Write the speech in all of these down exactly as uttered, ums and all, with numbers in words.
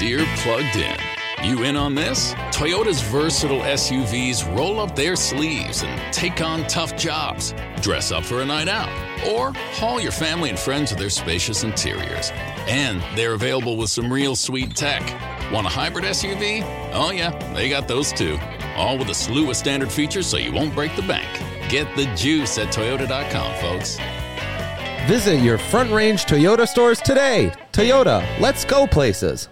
Deere plugged in. You in on this? Toyota's versatile S U Vs roll up their sleeves and take on tough jobs. Dress up for a night out, or haul your family and friends with their spacious interiors. And they're available with some real sweet tech. Want a hybrid S U V? Oh yeah, they got those too. All with a slew of standard features so you won't break the bank. Get the juice at Toyota dot com, folks. Visit your Front Range Toyota stores today. Toyota, let's go places.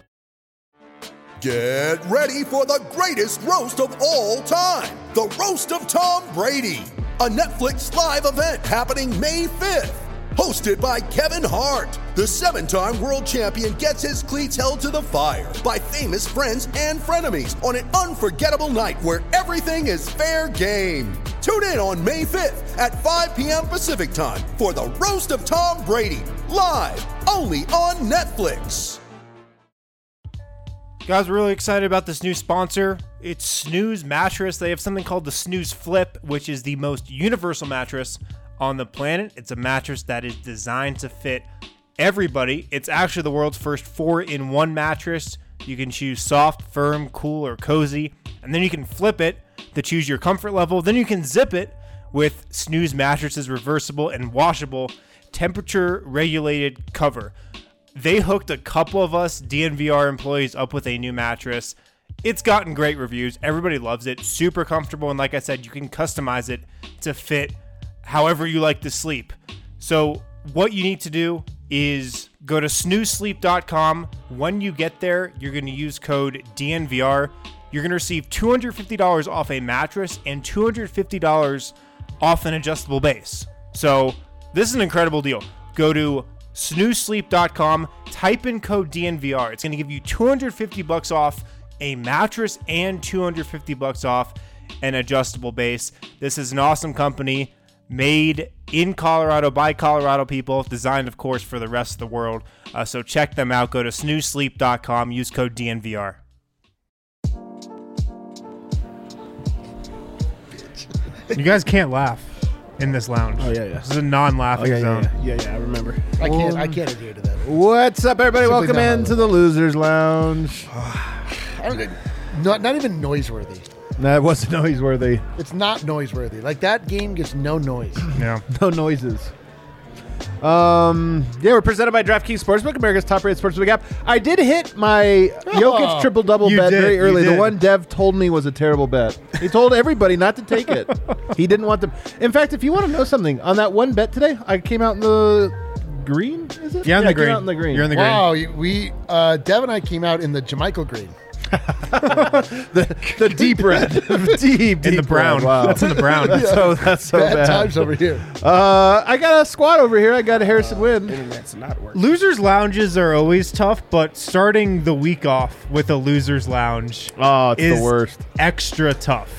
Get ready for the greatest roast of all time, the Roast of Tom Brady, a Netflix live event happening May fifth. Hosted by Kevin Hart, the seven-time world champion gets his cleats held to the fire by famous friends and frenemies on an unforgettable night where everything is fair game. Tune in on May fifth at five p.m. Pacific time for the Roast of Tom Brady, live only on Netflix. Guys, we're really excited about this new sponsor. It's Snooze Mattress. They have something called the Snooze Flip, which is the most universal mattress on the planet. It's a mattress that is designed to fit everybody. It's actually the world's first four-in-one mattress. You can choose soft, firm, cool, or cozy, and then you can flip it to choose your comfort level. Then you can zip it with Snooze Mattress's reversible and washable temperature-regulated cover. They hooked a couple of us D N V R employees up with a new mattress. It's gotten great reviews. Everybody loves it. Super comfortable. And like I said, you can customize it to fit however you like to sleep. So what you need to do is go to snooze sleep dot com. When you get there, you're going to use code D N V R. You're going to receive two hundred fifty dollars off a mattress and two hundred fifty dollars off an adjustable base. So this is an incredible deal. Go to snooze sleep dot com, type in code D N V R. It's going to give you two hundred fifty bucks off a mattress and two hundred fifty bucks off an adjustable base. This is an awesome company made in Colorado by Colorado people, designed, of course, for the rest of the world. Uh, so check them out. Go to snooze sleep dot com, use code D N V R. You guys can't laugh in this lounge. Oh, yeah, yeah. This is a non-laughing oh, yeah, zone. Yeah, yeah, yeah, I remember. I can't I can't adhere to that. What's up, everybody? Simply Welcome not into the Losers Lounge. I don't, not, not even noiseworthy. That wasn't noiseworthy. It's not noiseworthy. Like, that game gets no noise. Yeah. No noises. Um, yeah, we're presented by DraftKings Sportsbook, America's top-rated sportsbook app. I did hit my Jokic triple-double You bet did, very you early. The did. one Dev told me was a terrible bet. He told everybody not to take it. He didn't want them. In fact, if you want to know something, on that one bet today, I came out in the green, is it? Yeah, in the I green. came out in the green. You're in the green. Wow, you- we uh, Dev and I came out in the Jamaica green. the, the deep red. deep, deep In the brown. red. Wow. That's in the brown. So that's so Bad bad. times over here. Uh, I got a squad over here. I got a Harrison Wynn. Internet's not working. Losers lounges are always tough, but starting the week off with a losers lounge Oh, it's is the worst. extra tough.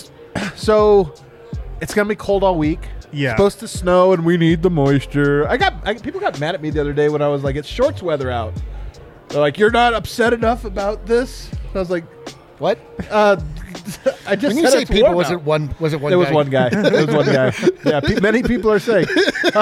So it's gonna be cold all week. Yeah. It's supposed to snow, and we need the moisture. I got I, people got mad at me the other day when I was like, "It's shorts weather out." They're like, "You're not upset enough about this?" I was like, What? uh, "I just When you said say it's people, warm was out." it one? Was it one? There was guy? one guy. There was one guy. Yeah, pe- many people are saying.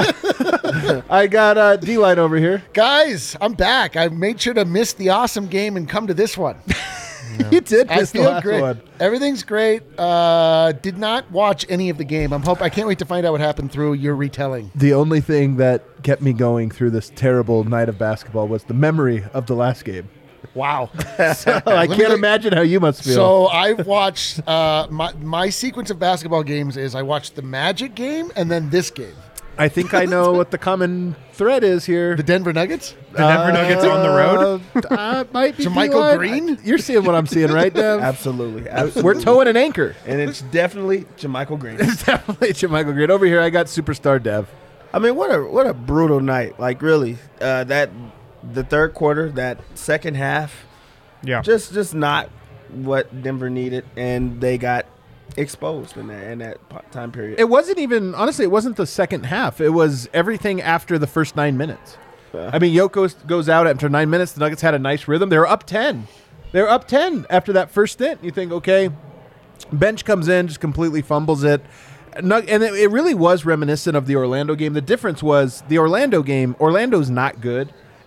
I got uh, D-Line over here. Guys, I'm back. I made sure to miss the awesome game and come to this one. You did I miss the feel last great. one. Everything's great. Uh, did not watch any of the game. I'm hope I can't wait to find out what happened through your retelling. The only thing that kept me going through this terrible night of basketball was the memory of the last game. Wow. So I me can't tell- imagine how you must feel. So I've watched uh, my my sequence of basketball games is I watched the Magic game and then this game. I think I know what the common thread is here. The Denver Nuggets. The Denver Nuggets on the road? Uh, uh, might be Jamaica D-Line. Green? You're seeing what I'm seeing, right, Dev? Absolutely. absolutely. We're towing an anchor. And it's definitely Jamichael Green. It's definitely Jamichael Green. Over here, I got Superstar Dev. I mean, what a what a brutal night. Like, really, uh, that the third quarter, that second half, Yeah. just just not what Denver needed, and they got exposed in that in that po- time period. It wasn't even, honestly, it wasn't the second half. It was everything after the first nine minutes. Uh, I mean, Yoko goes out after nine minutes. The Nuggets had a nice rhythm. They were up ten. They were up ten after that first stint. You think, okay, bench comes in, just completely fumbles it. Nug- And it it really was reminiscent of the Orlando game. The difference was the Orlando game, Orlando's not good.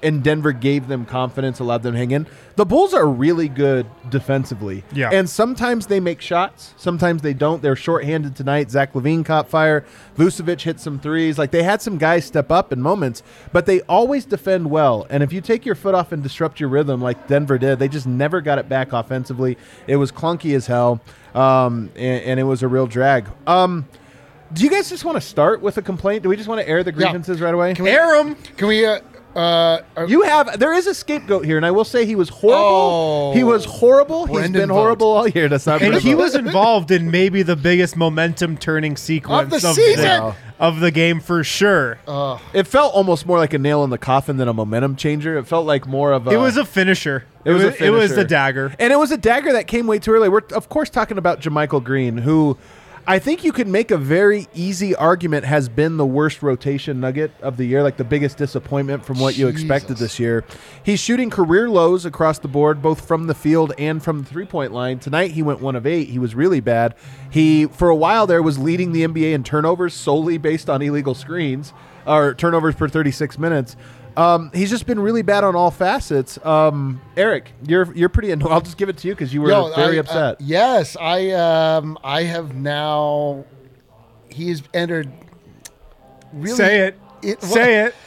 and Denver gave them confidence, allowed them to hang in. The Bulls are really good defensively. Yeah. And sometimes they make shots. Sometimes they don't. They're shorthanded tonight. Zach LaVine caught fire. Vucevic hit some threes. Like, they had some guys step up in moments, but they always defend well. And if you take your foot off and disrupt your rhythm like Denver did, they just never got it back offensively. It was clunky as hell, um, and, and it was a real drag. Um, do you guys just want to start with a complaint? Do we just want to air the grievances Yeah. right away? Can we, Air 'em. Can we? Uh, uh, uh, You have there is a scapegoat here, and I will say he was horrible. Oh. he was horrible. He's Brendan been Vogt. horrible all year. That's not And Brendan he Vogt. was involved in maybe the biggest momentum turning sequence Of the of season. the, of the game for sure. It felt almost more like a nail in the coffin than a momentum changer. It felt like more of a. It was a finisher. It was, a It was finisher. the dagger. And it was a dagger that came way too early. We're, of course, talking about JaMychal Green, who I think you could make a very easy argument has been the worst rotation nugget of the year, like the biggest disappointment from what you expected Jesus. this year. He's shooting career lows across the board, both from the field and from the three-point line. Tonight, he went one of eight. He was really bad. He, for a while there, was leading the N B A in turnovers solely based on illegal screens, or turnovers per thirty-six minutes. Um, he's just been really bad on all facets. Um, Eric, you're you're pretty annoyed. I'll just give it to you because you were Yo, very I- upset. Uh, yes, I um, I have now. He has entered. Really, Say it. it Say it.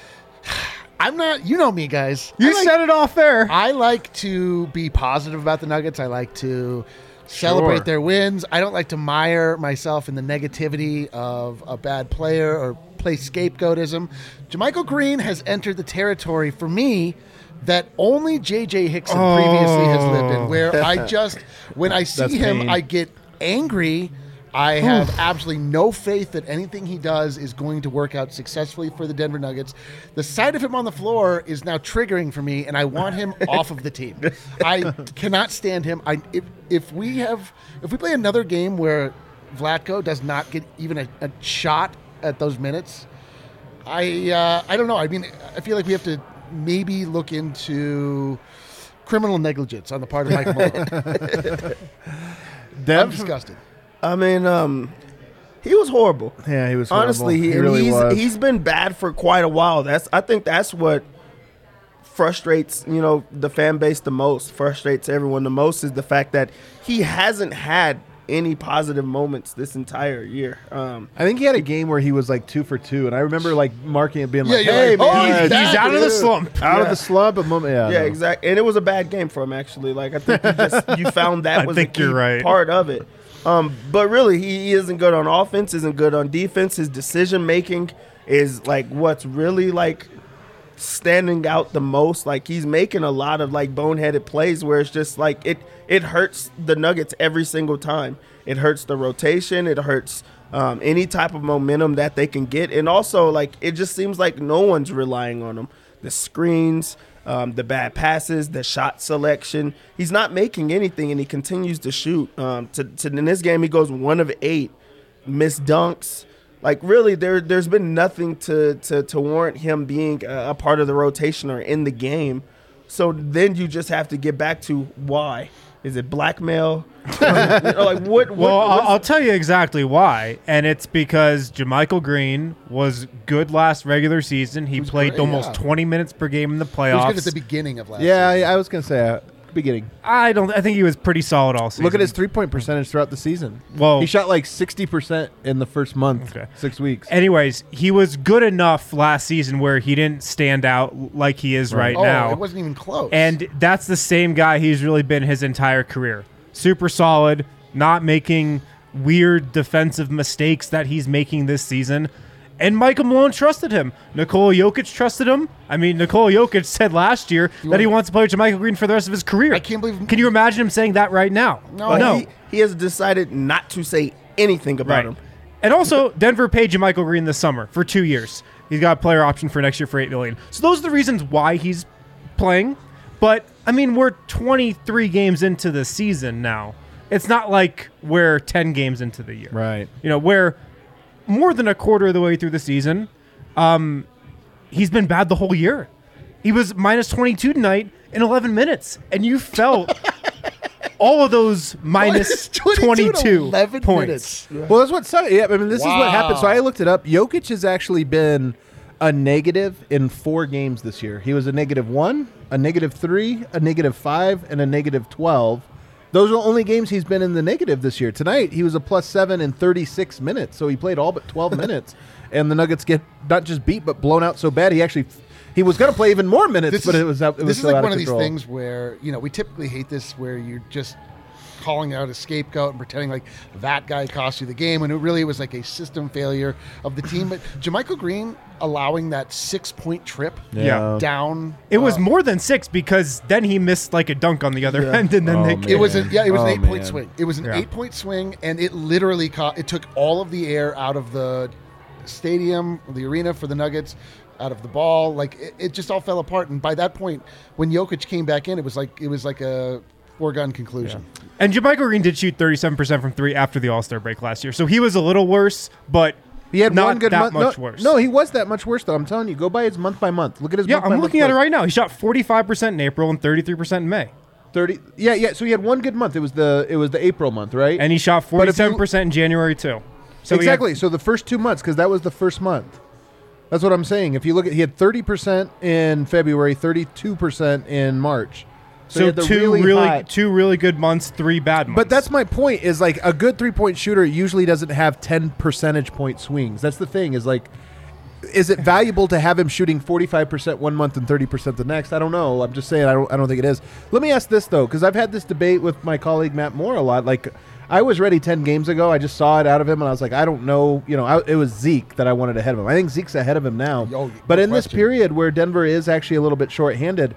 I'm not. You know me, guys. You I like, said it off there. I like to be positive about the Nuggets. I like to celebrate Sure. their wins. I don't like to mire myself in the negativity of a bad player or play scapegoatism. JaMychal Green has entered the territory for me that only J J Hickson previously has lived in, where I just, when I see That's him, pain. I get angry. I have absolutely no faith that anything he does is going to work out successfully for the Denver Nuggets. The sight of him on the floor is now triggering for me, and I want him off of the team. I cannot stand him. I if, if we have if we play another game where Vlatko does not get even a, a shot at those minutes, I uh, I don't know. I mean, I feel like we have to maybe look into criminal negligence on the part of Mike Malone. I'm Dev? disgusted. I mean, um, he was horrible. Yeah, he was horrible. Honestly, he, He and really he's was. he's been bad for quite a while. That's I think that's what frustrates, you know, the fan base the most, frustrates everyone the most is the fact that he hasn't had any positive moments this entire year. Um, I think he had a game where he was like two for two, and I remember like marking it, being Yeah, like, you're "Hey, like, oh, man, he's He's back, out of the dude. slump. out of Yeah. the slump." But moment, yeah, yeah, no. exactly. And it was a bad game for him, actually. Like I think you just you found that I was think a key you're right. part of it. Um, but really, he, he isn't good on offense, isn't good on defense. His decision making is like what's really like standing out the most. Like he's making a lot of like boneheaded plays where it's just like it it hurts the Nuggets every single time. It hurts the rotation. It hurts um, any type of momentum that they can get. And also, like, it just seems like no one's relying on him. The screens, um, the bad passes, the shot selection. He's not making anything, and he continues to shoot. Um, to, to in this game, he goes one of eight, missed dunks. Like, really, there, there's been nothing to, to, to warrant him being a, a part of the rotation or in the game. So then you just have to get back to why. Is it blackmail? You know, like what? what Well, I'll, what's- I'll tell you exactly why, and it's because JaMychal Green was good last regular season. He was played great, almost yeah. twenty minutes per game in the He was good at playoffs. the beginning of last yeah. season. I, I was gonna say uh, beginning. I don't. I think he was pretty solid all season. Look at his three point percentage throughout the season. Well- he shot like sixty percent in the first month, Okay. six weeks. Anyways, he was good enough last season where he didn't stand out like he is right, Oh, now. it wasn't even close. And that's the same guy he's really been his entire career. Super solid, not making weird defensive mistakes that he's making this season. And Michael Malone trusted him. Nikola Jokic trusted him. I mean, Nikola Jokic said last year that he wants to play with JaMychal Green for the rest of his career. I can't believe- Can you imagine him saying that right now? No. but no. He, he has decided not to say anything about Right. him. And also, Denver paid JaMychal Green this summer for two years. He's got a player option for next year for eight million dollars. So those are the reasons why he's playing. But I mean, we're twenty-three games into the season now. It's not like we're ten games into the year. Right. You know, we're more than a quarter of the way through the season. Um, he's been bad the whole year. He was minus twenty-two tonight in eleven minutes, and you felt all of those minus Minus twenty-two to twenty-two eleven points. minutes. Well, that's what sucks. Yeah, I mean, this is what happened. So Wow. I looked it up. Jokic has actually been a negative in four games this year. He was a negative one, a negative three, a negative five, and a negative twelve. Those are the only games he's been in the negative this year. Tonight, he was a plus seven in thirty-six minutes, so he played all but twelve minutes. And the Nuggets get not just beat, but blown out so bad he actually he was going to play even more minutes, This but is- it was out. It was this is so like out one of of these control. things where, you know, we typically hate this where you're just calling out a scapegoat and pretending like that guy cost you the game when it really was like a system failure of the team. But JaMychal Green allowing that six-point trip Yeah. down. It was uh, more than six because then he missed like a dunk on the other end, and then Oh, they. man. It was a, yeah, it was Oh, an eight-point man. swing. It was an Yeah. eight-point swing, and it literally caught. It took all of the air out of the stadium, the arena for the Nuggets, out of the ball. Like it, it just all fell apart. And by that point, when Jokic came back in, it was like it was like a foregone conclusion. And JaMychal Green did shoot thirty-seven percent from three after the All-Star break last year, so he was a little worse, but He had not one good that month. much no, worse. no, he was that much worse, though. I'm telling you, go by his month by month. Look at his yeah, month by I'm month looking at it play. right now. He shot forty-five percent in April and thirty-three percent in May, thirty Yeah, yeah. So he had one good month. It was the it was the April month, right? and he shot But if you- forty-seven percent in January too. So he had- exactly. So the first two months, because that was the first month. That's what I'm saying. If you look at, he had thirty percent in February, thirty-two percent in March. he So, had the two really, hot- two really good months, three bad months. But that's my point. Is like a good three point shooter usually doesn't have ten percentage point swings. That's the thing. Is like, is it valuable to have him shooting forty-five percent one month and thirty percent the next? I don't know. I'm just saying. I don't. I don't think it is. Let me ask this though, because I've had this debate with my colleague Matt Moore a lot. Like, I was ready ten games ago. I just saw it out of him, and I was like, I don't know. You know, I, it was Zeke that I wanted ahead of him. I think Zeke's ahead of him now. Oh, but no in this question. period where Denver is actually a little bit shorthanded,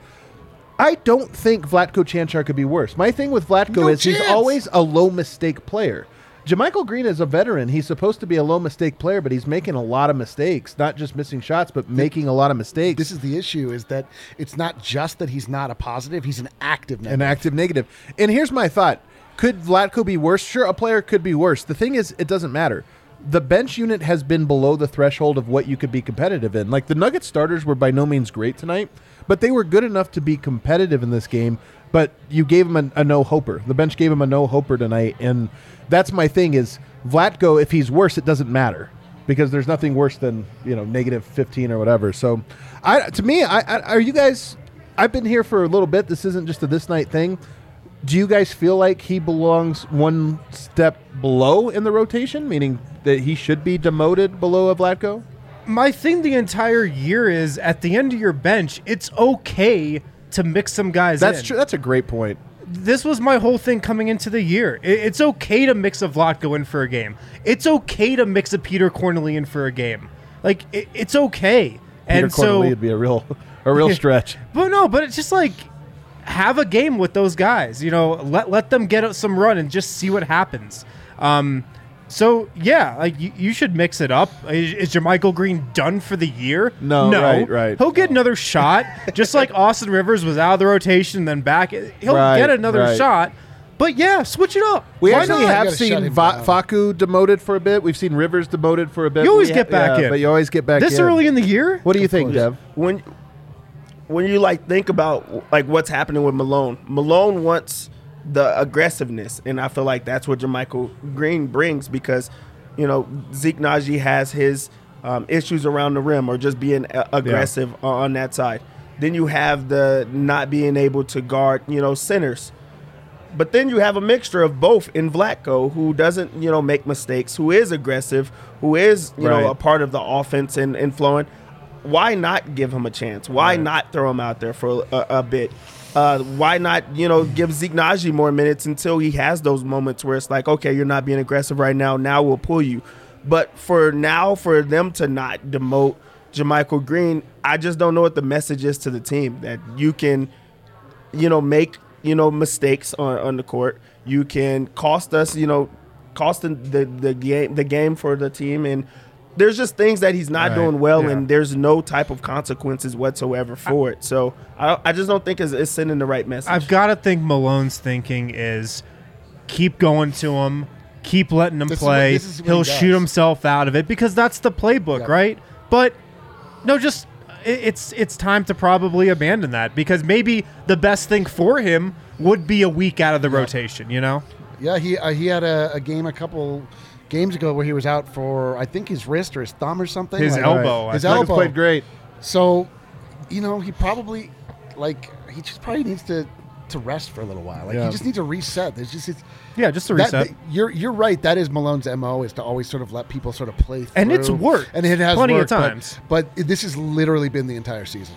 I don't think Vlatko Chanchar could be worse. My thing with Vlatko No is he's chance. always a low mistake player. JaMychal Green is a veteran. He's supposed to be a low mistake player, but he's making a lot of mistakes. Not just missing shots, but making a lot of mistakes. This is the issue: is that it's not just that he's not a positive; he's an active negative. an active negative. And here's my thought. Could Vlatko be worse? Sure, a player could be worse. The thing is, it doesn't matter. The bench unit has been below the threshold of what you could be competitive in. Like, the Nuggets starters were by no means great tonight, but they were good enough to be competitive in this game. But you gave him a, a no-hoper. The bench gave him a no-hoper tonight, and that's my thing is Vlatko, if he's worse, it doesn't matter because there's nothing worse than, you know, negative fifteen or whatever. So, I to me, I, I are you guys – I've been here for a little bit. This isn't just a this night thing. Do you guys feel like he belongs one step below in the rotation, meaning that he should be demoted below a Vlatko? my thing the entire year is at the end of your bench, it's okay to mix some guys That's in. true. That's a great point. This was my whole thing coming into the year. It, it's okay to mix a Vlatko in for a game. It's okay to mix a Peter Cornely in for a game. Like, it, it's okay. Peter and so, Cornely would be a real, a real stretch. But no, but it's just like, have a game with those guys. You know, let let them get some run and just see what happens. Um, so yeah, like you, you should mix it up. Is, is JaMychal Green done for the year? No, no. right, right. He'll get another shot, just like Austin Rivers was out of the rotation, then back. He'll Right, get another right. shot. But yeah, switch it up. We Why actually not? have gotta shut seen him Va- down. Facu demoted for a bit. We've seen Rivers demoted for a bit. You always We get back yeah, in. But you always get back this in. early in the year. What do you think, Dev? when when you like think about like what's happening with Malone, Malone wants the aggressiveness, and I feel like that's what JaMychal Green brings because, you know, Zeke Naji has his um, issues around the rim or just being a- aggressive on that side. Then you have the not being able to guard, you know, centers. But then you have a mixture of both in Vlatko, who doesn't, you know, make mistakes, who is aggressive, who is, you Right. know, a part of the offense and, and flowing. Why not give him a chance? Why Right. not throw him out there for a, a bit? Uh, why not, you know, give Zeke Naji more minutes until he has those moments where it's like, okay, you're not being aggressive right now. Now we'll pull you. But for now, for them to not demote JaMychal Green, I just don't know what the message is to the team that you can, you know, make, you know, mistakes on, on the court. You can cost us, you know, cost the, the, the game the game for the team. And there's just things that he's not Right. doing well, Yeah. and there's no type of consequences whatsoever for it. So I, I just don't think it's, it's sending the right message. I've got to think Malone's thinking is keep going to him, keep letting him This is play. what- this is what He'll he does. shoot himself out of it because that's the playbook, Yep. right? But no, just it, it's it's time to probably abandon that because maybe the best thing for him would be a week out of the rotation. You know? Yeah, he uh, he had a, a game a couple games ago where he was out for I think his wrist or his thumb or something. His like, elbow. His Nuggets elbow played great. So, you know, he probably like he just probably needs to to rest for a little while. Like Yeah. he just needs to reset. There's just it's, Yeah, just a that- reset. that- you're you're right. That is Malone's M O is to always sort of let people sort of play through. And it's worked And it has plenty of worked, but- times. But, this has literally been the entire season.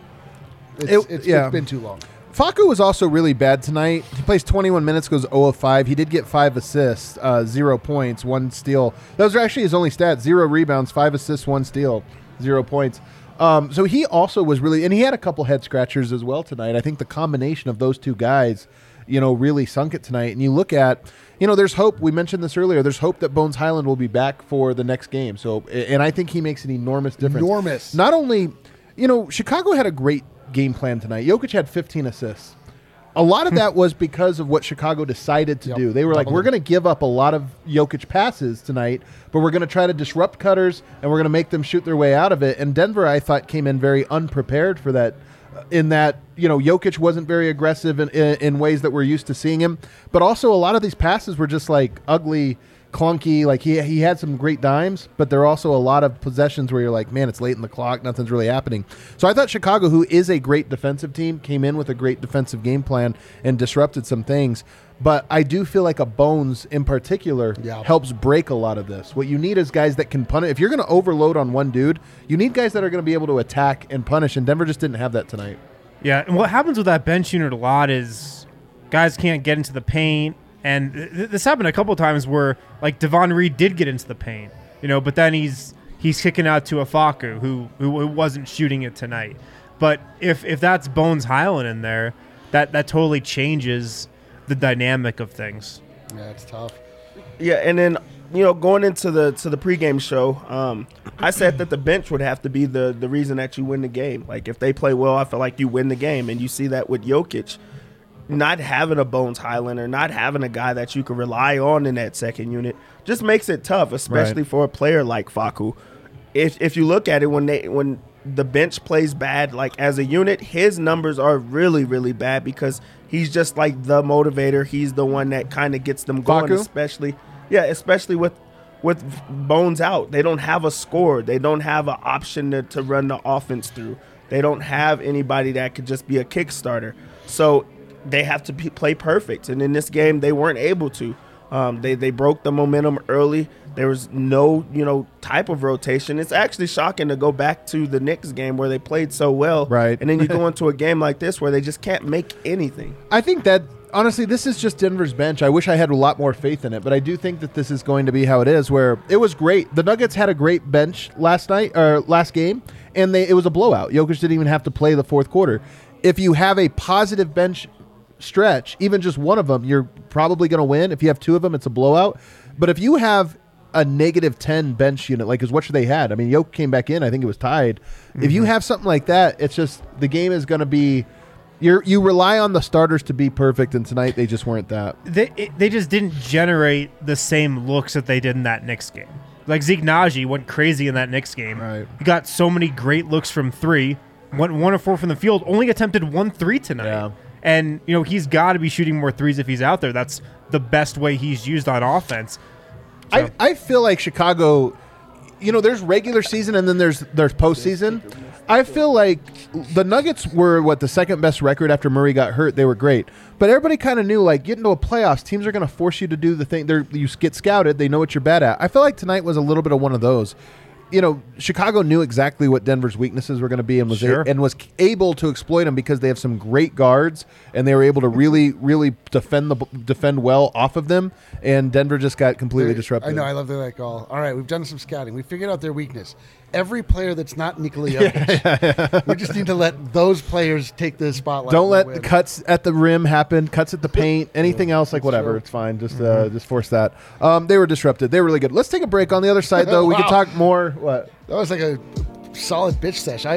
It's, It- it's, yeah. it's been too long. Facu was also really bad tonight. He plays twenty-one minutes, goes zero of five. He did get five assists, uh, zero points, one steal. Those are actually his only stats: zero rebounds, five assists, one steal, zero points. Um, so he also was really, and he had a couple head scratchers as well tonight. I think the combination of those two guys, you know, really sunk it tonight. And you look at, you know, there's hope. We mentioned this earlier. There's hope that Bones Highland will be back for the next game. So, and I think he makes an enormous difference. Enormous. Not only, you know, Chicago had a great game plan tonight. Jokic had fifteen assists. A lot of that was because of what Chicago decided to Yep. do. They were like, Double we're them. going to give up a lot of Jokic passes tonight, but we're going to try to disrupt cutters, and we're going to make them shoot their way out of it. And Denver, I thought, came in very unprepared for that, in that, you know, Jokic wasn't very aggressive in, in, in ways that we're used to seeing him. But also a lot of these passes were just like ugly, clunky. Like he he had some great dimes, but there are also a lot of possessions where you're like, man, it's late in the clock, nothing's really happening. So I thought Chicago, who is a great defensive team, came in with a great defensive game plan and disrupted some things. But I do feel like a Bones in particular Yeah. helps break a lot of this. What you need is guys that can punish. If you're going to overload on one dude, you need guys that are going to be able to attack and punish. And Denver just didn't have that tonight. Yeah, and what happens with that bench unit a lot is guys can't get into the paint. And th- this happened a couple of times where, like, Devon Reed did get into the paint, you know, but then he's he's kicking out to Afaku, who who wasn't shooting it tonight. But if if that's Bones Highland in there, that, that totally changes the dynamic of things. Yeah, it's tough. Yeah, and then you know, going into the to the pregame show, um, I said that the bench would have to be the the reason that you win the game. Like if they play well, I feel like you win the game, and you see that with Jokic. Not having a Bones Highlander, not having a guy that you can rely on in that second unit, just makes it tough, especially Right. for a player like Facu. If if you look at it, when they when the bench plays bad, like as a unit, his numbers are really really bad because he's just like the motivator. He's the one that kind of gets them going, Facu? especially yeah, especially with with Bones out. They don't have a score. They don't have an option to, to run the offense through. They don't have anybody that could just be a kickstarter. So they have to be, play perfect, and in this game they weren't able to. Um, they they broke the momentum early. There was no you know type of rotation. It's actually shocking to go back to the Knicks game where they played so well, Right. And then you go into a game like this where they just can't make anything. I think that honestly, this is just Denver's bench. I wish I had a lot more faith in it, but I do think that this is going to be how it is. Where it was great. The Nuggets had a great bench last night or last game, and they it was a blowout. Jokic didn't even have to play the fourth quarter. If you have a positive bench stretch, even just one of them, you're probably going to win. If you have two of them, it's a blowout. But if you have a negative ten bench unit, like is what they had. I mean, Jokic came back in. I think it was tied. Mm-hmm. If you have something like that, it's just the game is going to be. You you rely on the starters to be perfect, and tonight they just weren't that. They it, they just didn't generate the same looks that they did in that Knicks game. Like Zeke Naji went crazy in that Knicks game. Right. He got so many great looks from three, went one or four from the field, only attempted one three tonight. Yeah. And, you know, he's got to be shooting more threes if he's out there. That's the best way he's used on offense. So. I, I feel like Chicago, you know, there's regular season and then there's there's postseason. I feel like the Nuggets were, what, the second best record after Murray got hurt. They were great. But everybody kind of knew, like, getting to a playoffs, teams are going to force you to do the thing. They're, you get scouted. They know what you're bad at. I feel like tonight was a little bit of one of those. You know, Chicago knew exactly what Denver's weaknesses were going to be and was Sure. a, and was able to exploit them because they have some great guards and they were able to really, really defend the defend well off of them. And Denver just got completely disrupted. I know. I love that call. All right, we've done some scouting. We figured out their weakness. Every player that's not Nikola Jokic, we just need to let those players take the spotlight. Don't let and the win. cuts at the rim happen, cuts at the paint, anything else, like whatever. true. It's fine. Just uh, just force that. Um, they were disrupted. They were really good. Let's take a break. On the other side, though, we could Wow. talk more. What? That was like a solid bitch sesh. I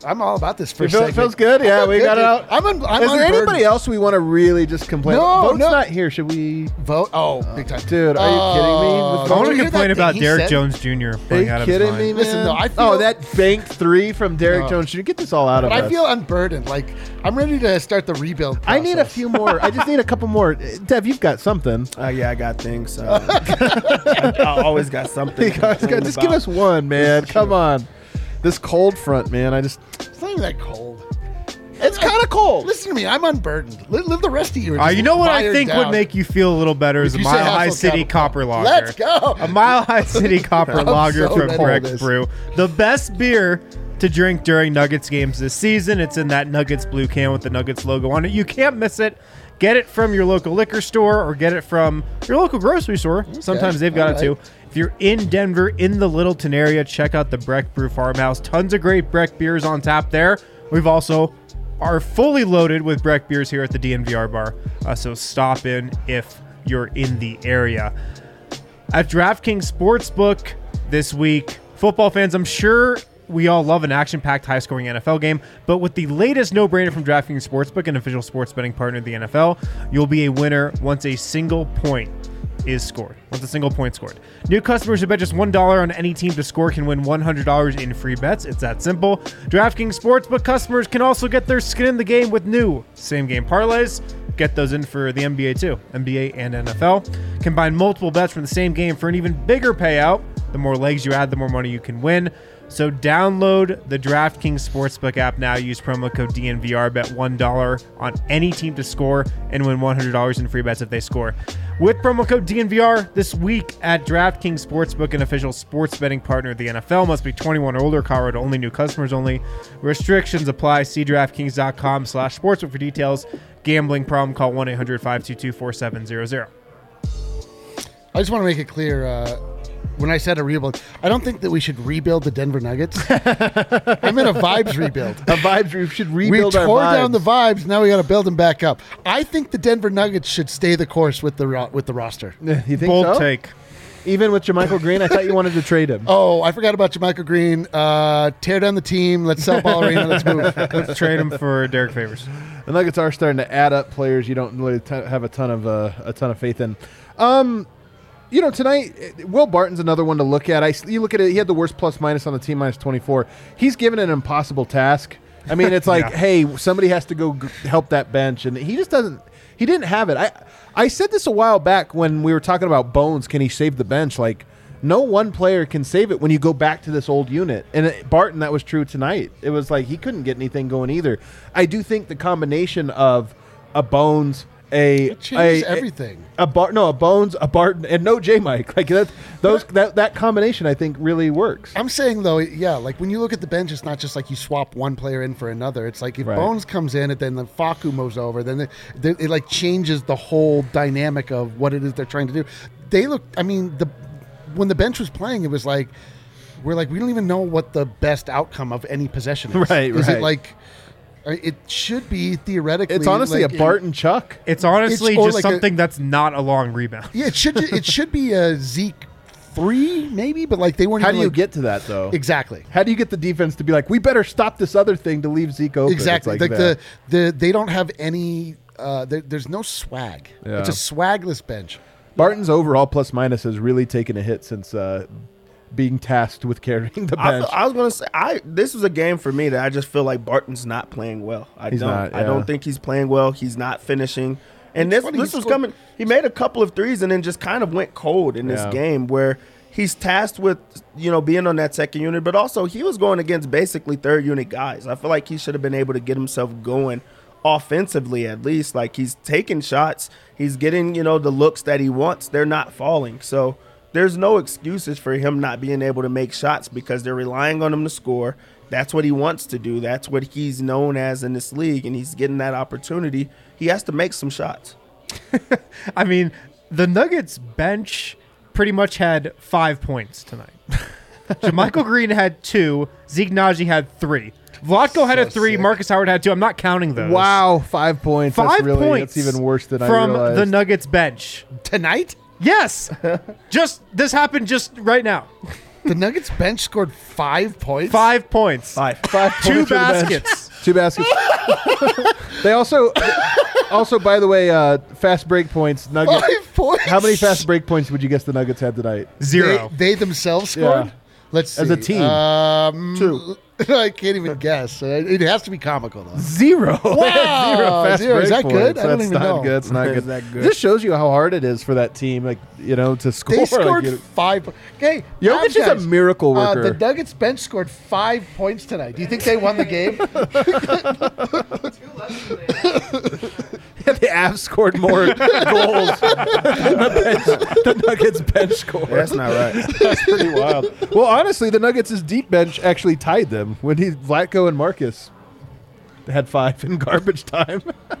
I'm all about this It first feel- segment. feels good. I Yeah, feel we good, got it dude. out. I'm on. I'm Is there unburdened. anybody else we want to really just complain? No, Vote's no. not here. Should we? Vote? Oh, big time. Dude, are you kidding me? Oh, With did I you want to hear complain that about thing he Derek said? Jones Junior Are playing you out of kidding his me, mind. man? Listen, no, I oh, feel- that banked three from Derek No. Jones. Should you get this all out But of us? I feel unburdened. Like I'm ready to start the rebuild. I need a process. few more. I just need a couple more. Dev, you've got something. Uh, yeah, I got things. So I, I always got something. to complain Just give about. us one, man. Come on. This cold front, man. I just. It's not even that cold. It's kind of cold. Listen to me. I'm unburdened. Live, live the rest of you. are Uh, just you know what I mired think down. would make you feel a little better is a you say Mile High Hassel City Capital. Copper Lager. Let's go. A Mile High City Copper I'm Lager so from ready for Breck's this. Brew. The best beer to drink during Nuggets games this season. It's in that Nuggets blue can with the Nuggets logo on it. You can't miss it. Get it from your local liquor store or get it from your local grocery store. Sometimes they've got all it too. If you're in Denver, in the Littleton area, check out the Breck Brew Farmhouse. Tons of great Breck beers on tap there. We've also are fully loaded with Breck beers here at the D N V R bar. Uh, so stop in if you're in the area. At DraftKings Sportsbook this week, football fans, I'm sure we all love an action-packed, high-scoring N F L game, but with the latest no-brainer from DraftKings Sportsbook, an official sports betting partner of the N F L, you'll be a winner once a single point is scored. Once a single point scored. New customers who bet just one dollar on any team to score can win one hundred dollars in free bets. It's that simple. DraftKings Sportsbook customers can also get their skin in the game with new same-game parlays. Get those in for the N B A too. N B A and N F L. Combine multiple bets from the same game for an even bigger payout. The more legs you add, the more money you can win. So download the DraftKings Sportsbook app now. Use promo code D N V R. Bet one dollar on any team to score and win one hundred dollars in free bets if they score. With promo code D N V R this week at DraftKings Sportsbook, an official sports betting partner of the N F L. Must be twenty-one or older. Colorado only. New customers only. Restrictions apply. See DraftKings.com slash sportsbook for details. Gambling problem? Call one eight hundred five two two four seven zero zero. I just want to make it clear. Uh, when I said a rebuild, I don't think that we should rebuild the Denver Nuggets. I'm in a vibes rebuild. A vibes. We should We rebuild our tore vibes. down the vibes. Now we got to build them back up. I think the Denver Nuggets should stay the course with the ro- with the roster. You think Bold so? take. Even with Jermichael Green, I thought you wanted to trade him. Oh, I forgot about Jermichael Green. Uh, tear down the team. Let's sell Ballerina. Let's move. Let's trade him for Derek Favors. The Nuggets are starting to add up players you don't really t- have a ton of uh, a ton of faith in. Um, you know, tonight eh, Will Barton's another one to look at. I you look at it; he had the worst plus minus on the team, minus twenty-four. He's given an impossible task. I mean, it's like, Yeah. hey, somebody has to go g- help that bench, and he just doesn't. He didn't have it. I I said this a while back when we were talking about Bones. Can he save the bench? Like, no one player can save it when you go back to this old unit. And it, Barton, that was true tonight. It was like he couldn't get anything going either. I do think the combination of a Bones, a It changes a, everything. A, a Bar, no, a Bones, a Barton, and no J Mike. Like that, those that that combination, I think, really works. I'm saying though, yeah, like when you look at the bench, it's not just like you swap one player in for another. It's like if Right. Bones comes in, and then the Facu moves over, then it, it, it like changes the whole dynamic of what it is they're trying to do. They look. I mean, the when the bench was playing, it was like we're like we don't even know what the best outcome of any possession is. Right, Is right. it like? uh, It should be theoretically. It's honestly like, a Barton Chuck. It's honestly It's- or just like a- something that's not a long rebound. Yeah, it should. It should be a Zeke three, maybe, but like they weren't. How even do you like, get to that though? exactly? How do you get the defense to be like, we better stop this other thing to leave Zeke open? It's Exactly. like Like, that. the the they don't have any. Uh, there, there's no swag. Yeah. It's a swagless bench. Barton's overall plus minus has really taken a hit since uh, being tasked with carrying the I, bench. I was gonna say, I this was a game for me that I just feel like Barton's not playing well. I He's don't. not, I yeah. don't think he's playing well. He's not finishing. And It's this funny, this he was scored- coming. He made a couple of threes and then just kind of went cold in this Yeah. game where he's tasked with you know being on that second unit, but also he was going against basically third unit guys. I feel like he should have been able to get himself going offensively at least. Like he's taking shots, he's getting you know the looks that he wants. They're not falling, so there's no excuses for him not being able to make shots because they're relying on him to score. That's what he wants to do. That's what he's known as in this league, and he's getting that opportunity. He has to make some shots. I mean, the Nuggets bench pretty much had five points tonight. Jermichael Green had two. Zeke Naji had three. Vlatko had a three. sick. Marcus Howard had two. I'm not counting those. wow, five points. Five that's really, points. That's even worse than I from realized. the Nuggets bench. Tonight? Yes. just this happened just right now. The Nuggets bench scored five points. Five points. Five. Five Two points for the bench. baskets. Two baskets. They also, also by the way, uh, fast break points. Nuggets. Five points. How many fast break points would you guess the Nuggets had tonight? Zero. They, they themselves scored. Yeah. Let's see. As a team. Um, Two. I can't even guess. Uh, It has to be comical though. Zero. Wow. Zero fast Zero. Is break that good? points. I don't That's even not know. good. It's not Is good. that good? This shows you how hard it is for that team, like you know, to score. They scored like, you know. five. po- Okay, Jokic Mavs is a guys, miracle Uh, worker. the Nuggets bench scored five points tonight. Do you think they won the game? The Avs scored more goals than the, bench, the Nuggets bench scored. That's not right. That's pretty wild. Well, honestly, the Nuggets' deep bench actually tied them when he Vlatko and Marcus had five in garbage time.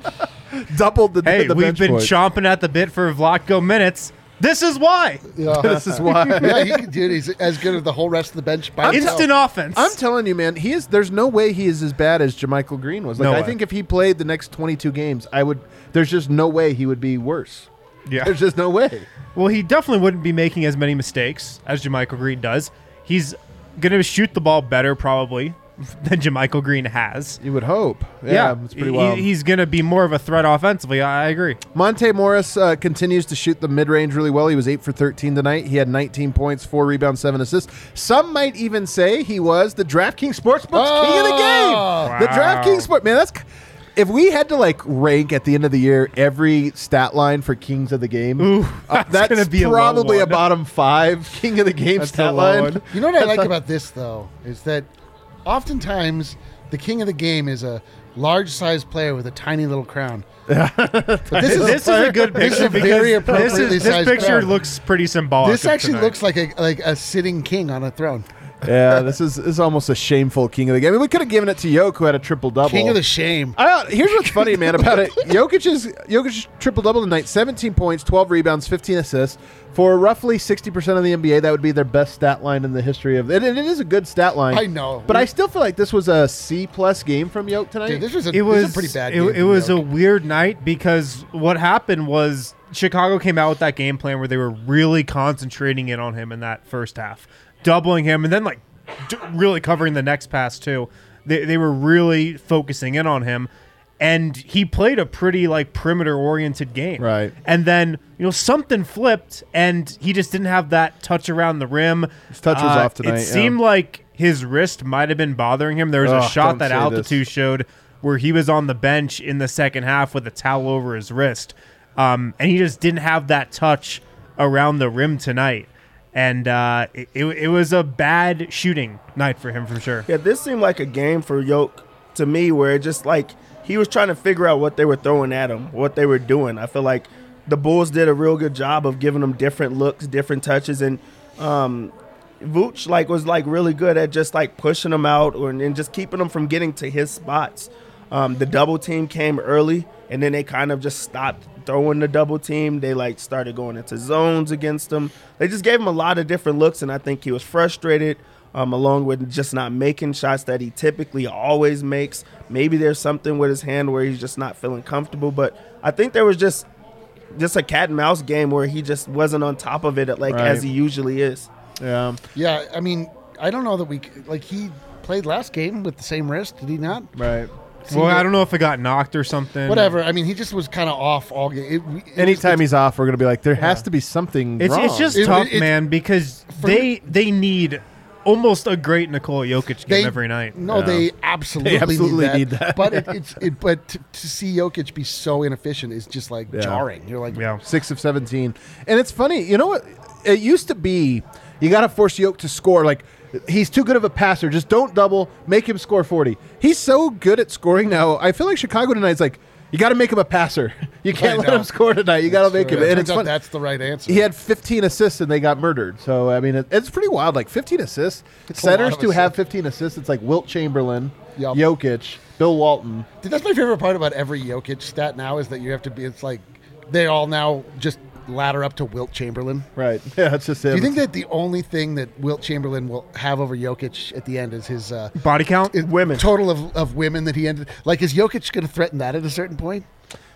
Doubled the, Hey, the we've bench been points. chomping at the bit for Vlatko minutes. This is why. Yeah, This is why. yeah, he, dude, he's as good as the whole rest of the bench by himself. Instant offense. I'm telling you, man, he is. There's no way he is as bad as JaMychal Green was. Like, No I way. think if he played the next twenty-two games, I would. There's just no way he would be worse. yeah. There's just no way. Well, he definitely wouldn't be making as many mistakes as JaMychal Green does. He's going to shoot the ball better probably than JaMychal Green has. You would hope. Yeah, it's pretty he- wild. He's going to be more of a threat offensively. I I agree. Monte Morris uh, continues to shoot the mid-range really well. He was eight for thirteen tonight. He had nineteen points, four rebounds, seven assists. Some might even say he was the DraftKings Sportsbook's king of the game. Oh. The Wow. DraftKings Sport man, that's if we had to like rank at the end of the year every stat line for kings of the game. Ooh, uh, that's that's gonna be a low probably a one. bottom five king of the game That's a stat low line. one. You know what I like about this though is that oftentimes the king of the game is a large-sized player with a tiny little crown. But this is This is a good This is picture a very because this, appropriately is, this sized picture crowd. looks pretty symbolic. This of actually tonight. looks like a like a sitting king on a throne. Yeah, this is this is almost a shameful king of the game. I mean, we could have given it to Yoke, who had a triple double. King of the shame. I, here's what's funny, man, about it. Jokic's Jokic triple double tonight: seventeen points, twelve rebounds, fifteen assists. For roughly sixty percent of the N B A, that would be their best stat line in the history of it. And it is a good stat line. I know. but I still feel like this was a C plus game from Yoke tonight. Dude, this was a, it this was was a pretty bad It, game. it from was a Jokic. weird night because what happened was Chicago came out with that game plan where they were really concentrating in on him in that first half, doubling him, and then like d- really covering the next pass too. They they were really focusing in on him, and he played a pretty like perimeter oriented game. Right. And then you know something flipped, and he just didn't have that touch around the rim. His touch was off tonight, It yeah. seemed like his wrist might have been bothering him. There was a Ugh, shot don't that say Altitude this. showed where he was on the bench in the second half with a towel over his wrist, um, and he just didn't have that touch around the rim tonight. And uh, it, it, it was a bad shooting night for him for sure. Yeah, this seemed like a game for Yoke to me where it just like he was trying to figure out what they were throwing at him, what they were doing. I feel like the Bulls did a real good job of giving him different looks, different touches, and um, Vooch like was like really good at just like pushing him out or and just keeping him from getting to his spots. Um, the double team came early, and then they kind of just stopped throwing the double team. They like started going into zones against him. They just gave him a lot of different looks, and I think he was frustrated. Um, along with just not making shots that he typically always makes. Maybe there's something with his hand where he's just not feeling comfortable. But I think there was just just a cat and mouse game where he just wasn't on top of it like Right. as he usually is. Yeah. Yeah, I mean, I don't know that we c- like he played last game with the same wrist, did he not? Right. Well, I don't know if it got knocked or something. Whatever. I mean, he just was kind of off all game. It, it, Anytime it's, he's off, we're going to be like, there has to be something It's wrong. it's just It- tough, it- man, because for they they need almost a great Nikola Jokic game they, every night. No, Yeah. they absolutely, They absolutely need need that. that. But it, it's it, but to, to see Jokic be so inefficient is just like Yeah. jarring. You're like, Yeah. Six of seventeen. And it's funny, you know what? It used to be you got to force Yoke to score. Like, he's too good of a passer. Just don't double. Make him score forty. He's so good at scoring now. I feel like Chicago tonight's like, you got to make him a passer. You can't I let know. him score tonight. You got to make him. It And turns it's out fun. that's the right answer. He had fifteen assists and they got murdered. So, I mean, it, it's pretty wild. Like, fifteen assists. It's a lot Centers of to have assists. fifteen assists. It's like Wilt Chamberlain, Yup. Jokic, Bill Walton. Dude, that's my favorite part about every Jokic stat now is that you have to be. It's like they all now just ladder up to Wilt Chamberlain. Right. Yeah, that's just him. Do you think that the only thing that Wilt Chamberlain will have over Jokic at the end is his uh, Body count? is Women. total of, of women that he ended? Like, is Jokic going to threaten that at a certain point?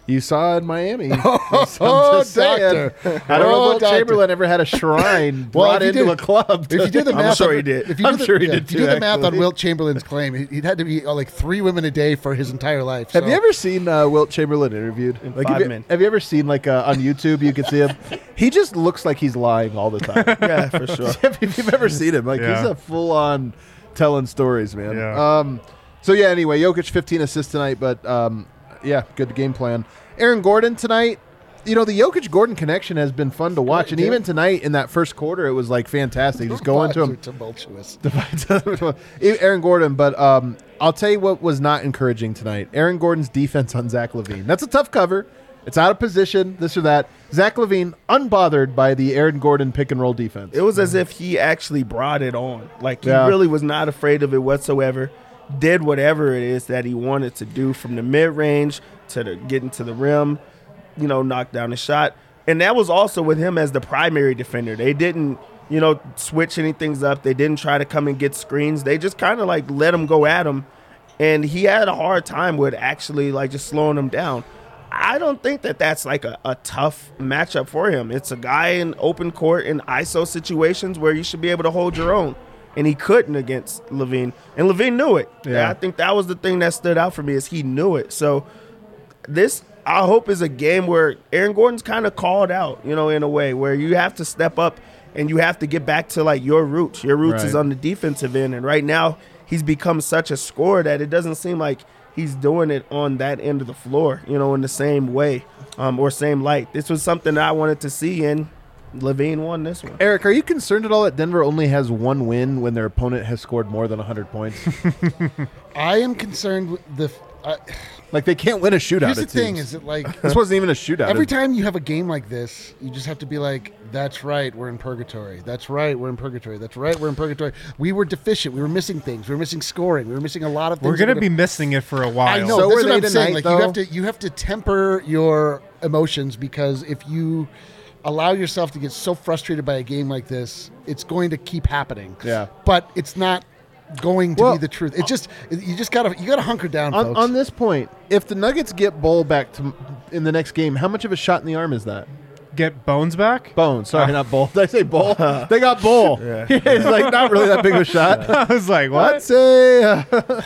You saw in Miami. Oh, I'm just saying. doctor. I don't know Oh, if Wilt doctor. Chamberlain ever had a shrine Well, brought if you into did- a club. If you do the I'm math, sure on, he did. If you do I'm the, sure he yeah, did If you too, do the math on actually. Wilt Chamberlain's claim, he- he'd had to be uh, like three women a day for his entire life. Have so- you ever seen uh, Wilt Chamberlain interviewed? Like, five have, you, men. have you ever seen like uh, on YouTube? You can see him. He just looks like he's lying all the time. Yeah, for sure. if you've ever seen him, like Yeah. he's a full on telling stories, man. Yeah. Um. So yeah. Anyway, Jokic fifteen assists tonight, but um, yeah, good game plan. Aaron Gordon tonight. You know, the Jokic-Gordon connection has been fun to watch, and yeah. even tonight in that first quarter, it was like fantastic. Just going to Vibes him. are tumultuous. Aaron Gordon, but um, I'll tell you what was not encouraging tonight. Aaron Gordon's defense on Zach LaVine. That's a tough cover. It's out of position, this or that. Zach LaVine, unbothered by the Aaron Gordon pick-and-roll defense. It was as if he actually brought it on. Like, he Yeah. really was not afraid of it whatsoever. Did whatever it is that he wanted to do, from the mid-range to the getting to the rim, you know, knock down a shot. And that was also with him as the primary defender. They didn't, you know, switch anything up. They didn't try to come and get screens. They just kind of, like, let him go at him. And he had a hard time with actually, like, just slowing him down. I don't think that that's like a, a tough matchup for him. It's a guy in open court in I S O situations where you should be able to hold your own. And he couldn't against LaVine. And LaVine knew it. Yeah. I think that was the thing that stood out for me, is he knew it. So this, I hope, is a game where Aaron Gordon's kind of called out, you know, in a way where you have to step up and you have to get back to like your roots. Your roots is Right. on the defensive end. And right now he's become such a scorer that it doesn't seem like he's doing it on that end of the floor, you know, in the same way um, or same light. This was something that I wanted to see, and LaVine won this one. Eric, are you concerned at all that Denver only has one win when their opponent has scored more than one hundred points? I am concerned with the. Uh, Like, they can't win a shootout. here's the it thing: seems. is it like This wasn't even a shootout. every It- time you have a game like this, you just have to be like, "That's right, we're in purgatory. That's right, we're in purgatory. That's right, we're in purgatory." We were deficient. We were missing things. We were missing scoring. We were missing a lot of things. We're gonna that be missing it for a while. I know. So that's were what they I'm saying. tonight, Like you have though? to you have to temper your emotions, because if you allow yourself to get so frustrated by a game like this, it's going to keep happening. Yeah. But it's not going to Well, be the truth. It just you just gotta you gotta hunker down, on, folks. on this point, if the Nuggets get Bull back to in the next game, how much of a shot in the arm is that? Get Bones back. Bone. Sorry, not Bull. Did I say Bull? They got Bull. It's like not really that big of a shot. I was like, I'd what? say uh,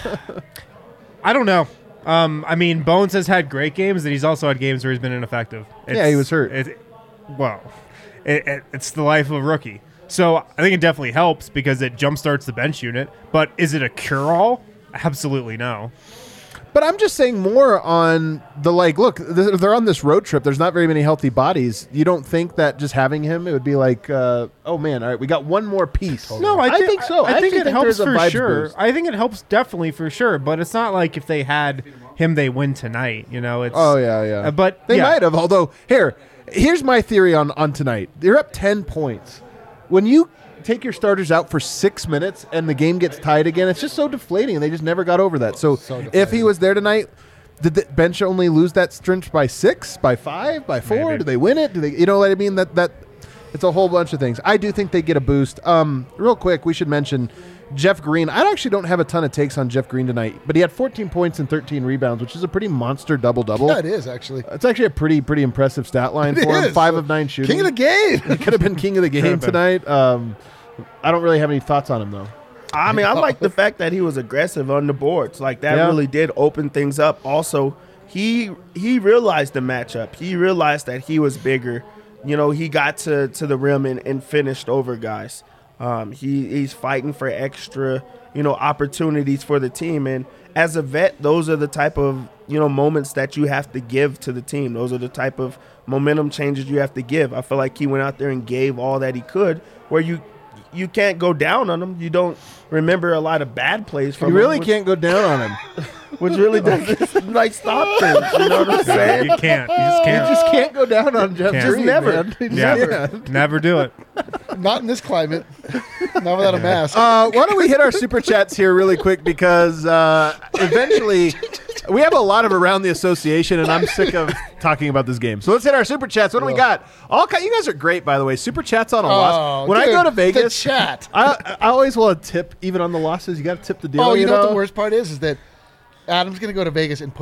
I don't know. Um, I mean, Bones has had great games, and he's also had games where he's been ineffective. Yeah, he was hurt. It, well, it, it, it's the life of a rookie. So I think it definitely helps because it jumpstarts the bench unit. But is it a cure-all? Absolutely no. But I'm just saying more on the, like, look, th- they're on this road trip. There's not very many healthy bodies. You don't think that just having him, it would be like, uh, oh, man, all right, we got one more piece. No, I, thi- think so. I, I think actually it helps there's a for vibes sure. boost. I think it helps definitely for sure. But it's not like if they had him, they win tonight. You know, it's Oh, yeah, yeah. Uh, but they yeah. might have, although, here, here's my theory on, on tonight. They're up ten points. When you take your starters out for six minutes and the game gets tied again, it's just so deflating, and they just never got over that. So, So if he deflating. was there tonight, did the bench only lose that stretch by six, by five, by four? Maybe. Do they win it? Do they? You know what I mean? That that it's a whole bunch of things. I do think they get a boost. Um, real quick, we should mention Jeff Green. I actually don't have a ton of takes on Jeff Green tonight, but he had fourteen points and thirteen rebounds, which is a pretty monster double double. yeah, it is actually. It's actually a pretty pretty impressive stat line It for him. is. Five of nine shooting. King of the game. He could have been king of the game Could've been. tonight. Um, I don't really have any thoughts on him though. I mean, I like the fact that he was aggressive on the boards. Like, that Yeah. really did open things up. Also, he he realized the matchup. He realized that he was bigger. You know, he got to, to the rim and, and finished over guys. Um, he he's fighting for extra, you know, opportunities for the team. And as a vet, those are the type of, you know, moments that you have to give to the team. Those are the type of momentum changes you have to give. I feel like he went out there and gave all that he could, where you you can't go down on him. You don't remember a lot of bad plays from You really him, which, can't go down on him. which really doesn't like stop things. You know what I'm saying? You can't. You just You can't. just can't go down on Jeff Can't. Green. Just never. man. You just yeah, can't. never do it. Not in this climate. Not without a mask. Uh, why don't we hit our super chats here really quick, because uh, eventually we have a lot of around the association, and I'm sick of talking about this game. So let's hit our super chats. What do we got? All ki- you guys are great, by the way. Super chats on a loss. When I dude, go to the Vegas, chat. I, I always want to tip even on the losses. You got to tip the deal. Oh, you know, know what the worst part is? Is that Adam's going to go to Vegas and put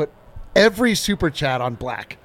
every super chat on black.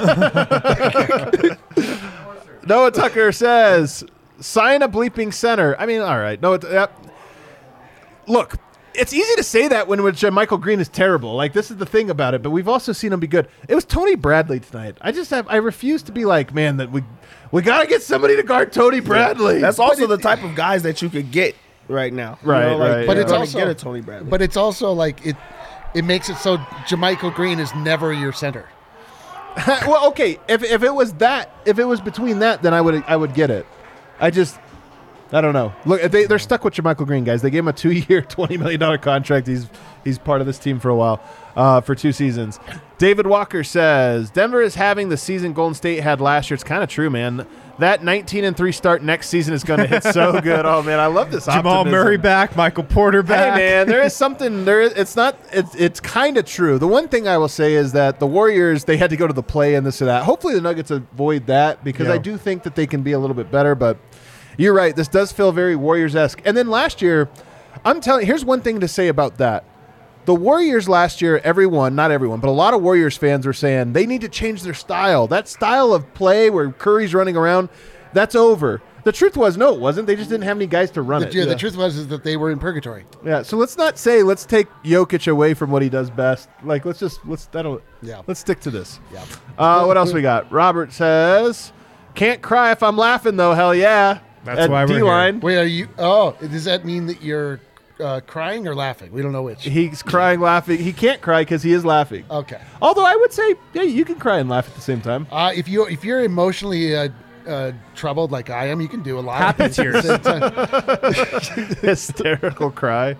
Noah Tucker says, sign a bleeping center. I mean, all right. No, it, uh, look, it's easy to say that when, when Michael Green is terrible. Like, this is the thing about it, but we've also seen him be good. It was Tony Bradley tonight. I just have, I refuse to be like, man, that we we got to get somebody to guard Tony Bradley. That's also the type of guys that you could get right now. You Right, know, like, right, But you're it's gonna also get a Tony Bradley. But it's also like it. It makes it so JaMychal Green is never your center. Well, okay, if if it was that, if it was between that, then I would I would get it. I just, I don't know. Look, they they're stuck with JaMychal Green, guys. They gave him a two-year, twenty million dollar contract. He's he's part of this team for a while, uh, for two seasons. David Walker says Denver is having the season Golden State had last year. It's kind of true, man. That nineteen and three start next season is going to hit so good. Oh man, I love this. Jamal optimism. Murray back, Michael Porter back. Hey man, there is something there. Is, it's not. It's it's kind of true. The one thing I will say is that the Warriors, they had to go to the play and this or that. Hopefully the Nuggets avoid that because Yeah. I do think that they can be a little bit better. But you're right. This does feel very Warriors-esque. And then last year, I'm telling. Here's one thing to say about that. The Warriors last year, everyone, not everyone, but a lot of Warriors fans were saying they need to change their style. That style of play where Curry's running around, that's over. The truth was, no, it wasn't. They just didn't have any guys to run The, it. yeah, the truth was is that they were in purgatory. Yeah, so let's not say let's take Jokic away from what he does best. Like let's just let's that'll Yeah. let's stick to this. Yeah. Uh, what else we got? Robert says, "Can't cry if I'm laughing though." Hell yeah. That's At why we're D-line, Wait, are you? Oh, does that mean that you're uh, crying or laughing? We don't know which. he's crying, laughing. He can't cry because he is laughing. Okay. Although I would say, yeah, you can cry and laugh at the same time. Uh, if you if you're emotionally uh, uh, troubled like I am, you can do a lot. Happy of things at the same time. Hysterical cry.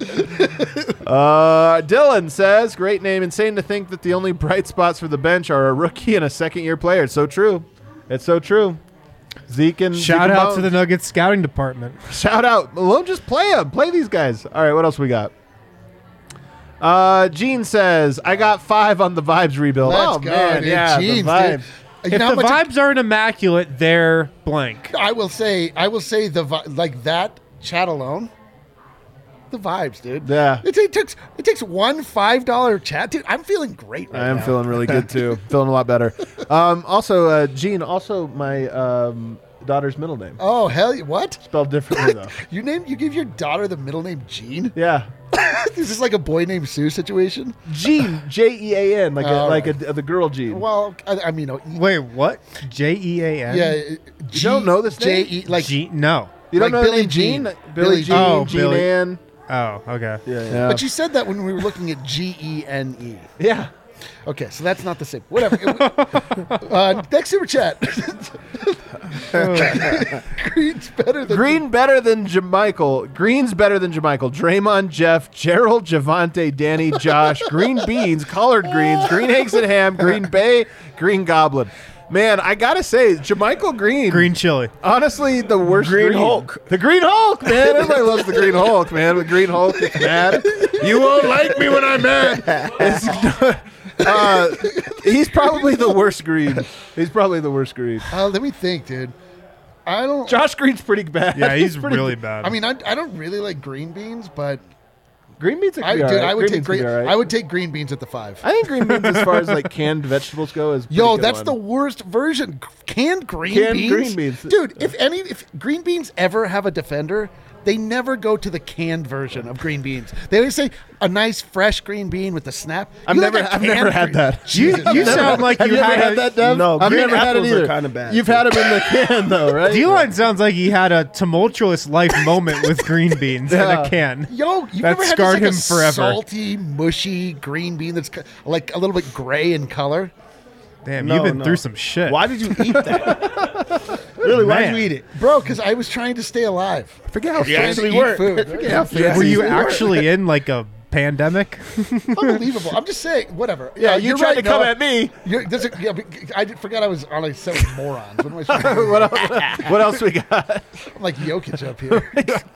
Uh, Dylan says, "Great name. Insane to think that the only bright spots for the bench are a rookie and a second-year player." It's so true. It's so true. Zeke and Shout Zeke and out to Bones. the Nuggets scouting department. Shout out. Malone, just play them. Play these guys. All right, what else we got? Uh, Gene says, I got five on the Vibes rebuild. Let's oh, go, man. dude. Yeah, Jeans, the Vibes. dude. You If know how the much vibes aren't immaculate, they're blank. I will say, I will say the vi- like that chat alone. The vibes, dude. Yeah. It, it takes it takes one five dollar chat, dude. I'm feeling great right I am now. feeling really good, too. Feeling a lot better. Um, also, uh, Gene, also my um, daughter's middle name. Oh hell, yeah. What? Spelled differently, though. You name you give your daughter the middle name Gene? Yeah. Is this like a boy named Sue situation? Gene, J E A N, like, a, Oh, like right. a, the girl Gene. Well, I, I mean, uh, Wait, what? J E A N? yeah. G, don't know this J name? E like G- no. You don't like know Billie the name Gene? Jean. Billie Billie Jean, Oh, Gene Billie- Ann. Oh, okay. Yeah, yeah. But you said that when we were looking at G E N E. yeah. Okay, so that's not the same. Whatever. It- uh, next super chat. Green's better than Green better than JaMychal. Green's better than JaMychal. Draymond, Jeff, Gerald, Javante, Danny, Josh, Green Beans, Collard Greens, Green Eggs and Ham, Green Bay, Green Goblin. Man, I gotta say, JaMychal Green. Green chili. Honestly, the worst Green Hulk. The Green Hulk, man. Everybody loves the Green Hulk, man. The Green Hulk is mad. You won't like me when I'm mad. It's- uh, he's probably the worst Green. He's probably the worst Green. Uh, let me think, dude. I don't. Josh Green's pretty bad. Yeah, he's pretty really bad. I mean, I, I don't really like green beans, but Green beans. Are I, be all dude, right. I would Green take beans could be green. all right. I would take green beans at the five. I think green beans, as far as like canned vegetables go, is a Yo, pretty good that's one. the worst version. Canned green Canned beans, green beans. dude. If any, if green beans ever have a defender, they never go to the canned version of green beans. They always say a nice fresh green bean with the snap. I've You never, like a I've never canned had green- that. You, Jesus, you man. sound like Have you you ever had, had that, Dev? No, I've green never had it apples are either. kinda bad, You've too. had them in the can, though, right? D-Line sounds like he had a tumultuous life moment with green beans in Yeah. a can. Yo, you've That ever had scarred just like him a forever. salty, mushy green bean that's ki- like a little bit gray in color? Damn, No, you've been no. through some shit. Why did you eat that? Really, why did Man. you eat it? Bro, because I was trying to stay alive. Forget how You Trying fancy to actually eat were. food. Forget how fancy Were you were. actually in like a pandemic? Unbelievable. I'm just saying, whatever. Yeah, Uh, you you're tried right, to come Noah. at me. You're, there's a, yeah, but I did- forgot I was on a set with morons. What am I supposed to do? what, else, what else we got? I'm like Jokic up here.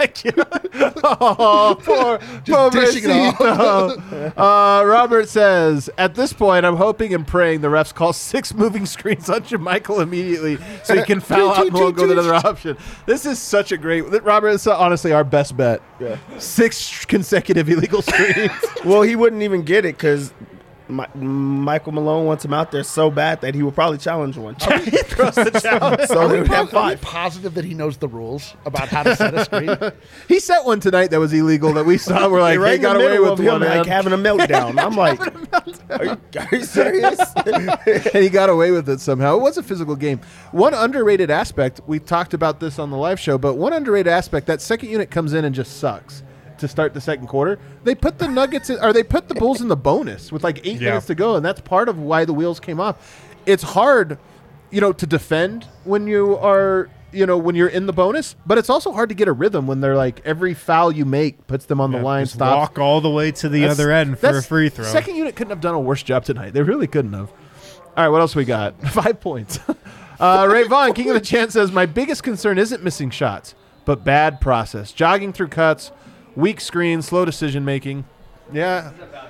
oh, poor, poor dishing it Pobrecito. uh, Robert says, at this point, I'm hoping and praying the refs call six moving screens on JaMychal immediately so he can foul out and won't go to another option. This is such a great... Robert, it's honestly our best bet. Yeah. Six consecutive illegal screens. Well, he wouldn't even get it because My, Michael Malone wants him out there so bad that he will probably challenge one. he throws the challenge. So Are they we, would have pos- are we five. positive that he knows the rules about how to set a screen? He set one tonight that was illegal that we saw. We're like, right he in got the away middle with of him one. like man. having a meltdown. I'm like, are you, are you serious? And he got away with it somehow. It was a physical game. One underrated aspect, we talked about this on the live show, but one underrated aspect, that second unit comes in and just sucks to start the second quarter. They put the Nuggets in, or they put the Bulls in the bonus with like eight Yeah. minutes to go, and that's part of why the wheels came off. It's hard, you know, to defend when you are, you know, when you're in the bonus, but it's also hard to get a rhythm when they're like every foul you make puts them on the line, Just stops. walk all the way to the That's- other end for a that's- free throw. Second unit couldn't have done a worse job tonight. They really couldn't have. All right, what else we got? Five points. uh, Ray Vaughn, King of the Chant, says, my biggest concern isn't missing shots, but bad process. Jogging through cuts, weak screen, slow decision making. Yeah.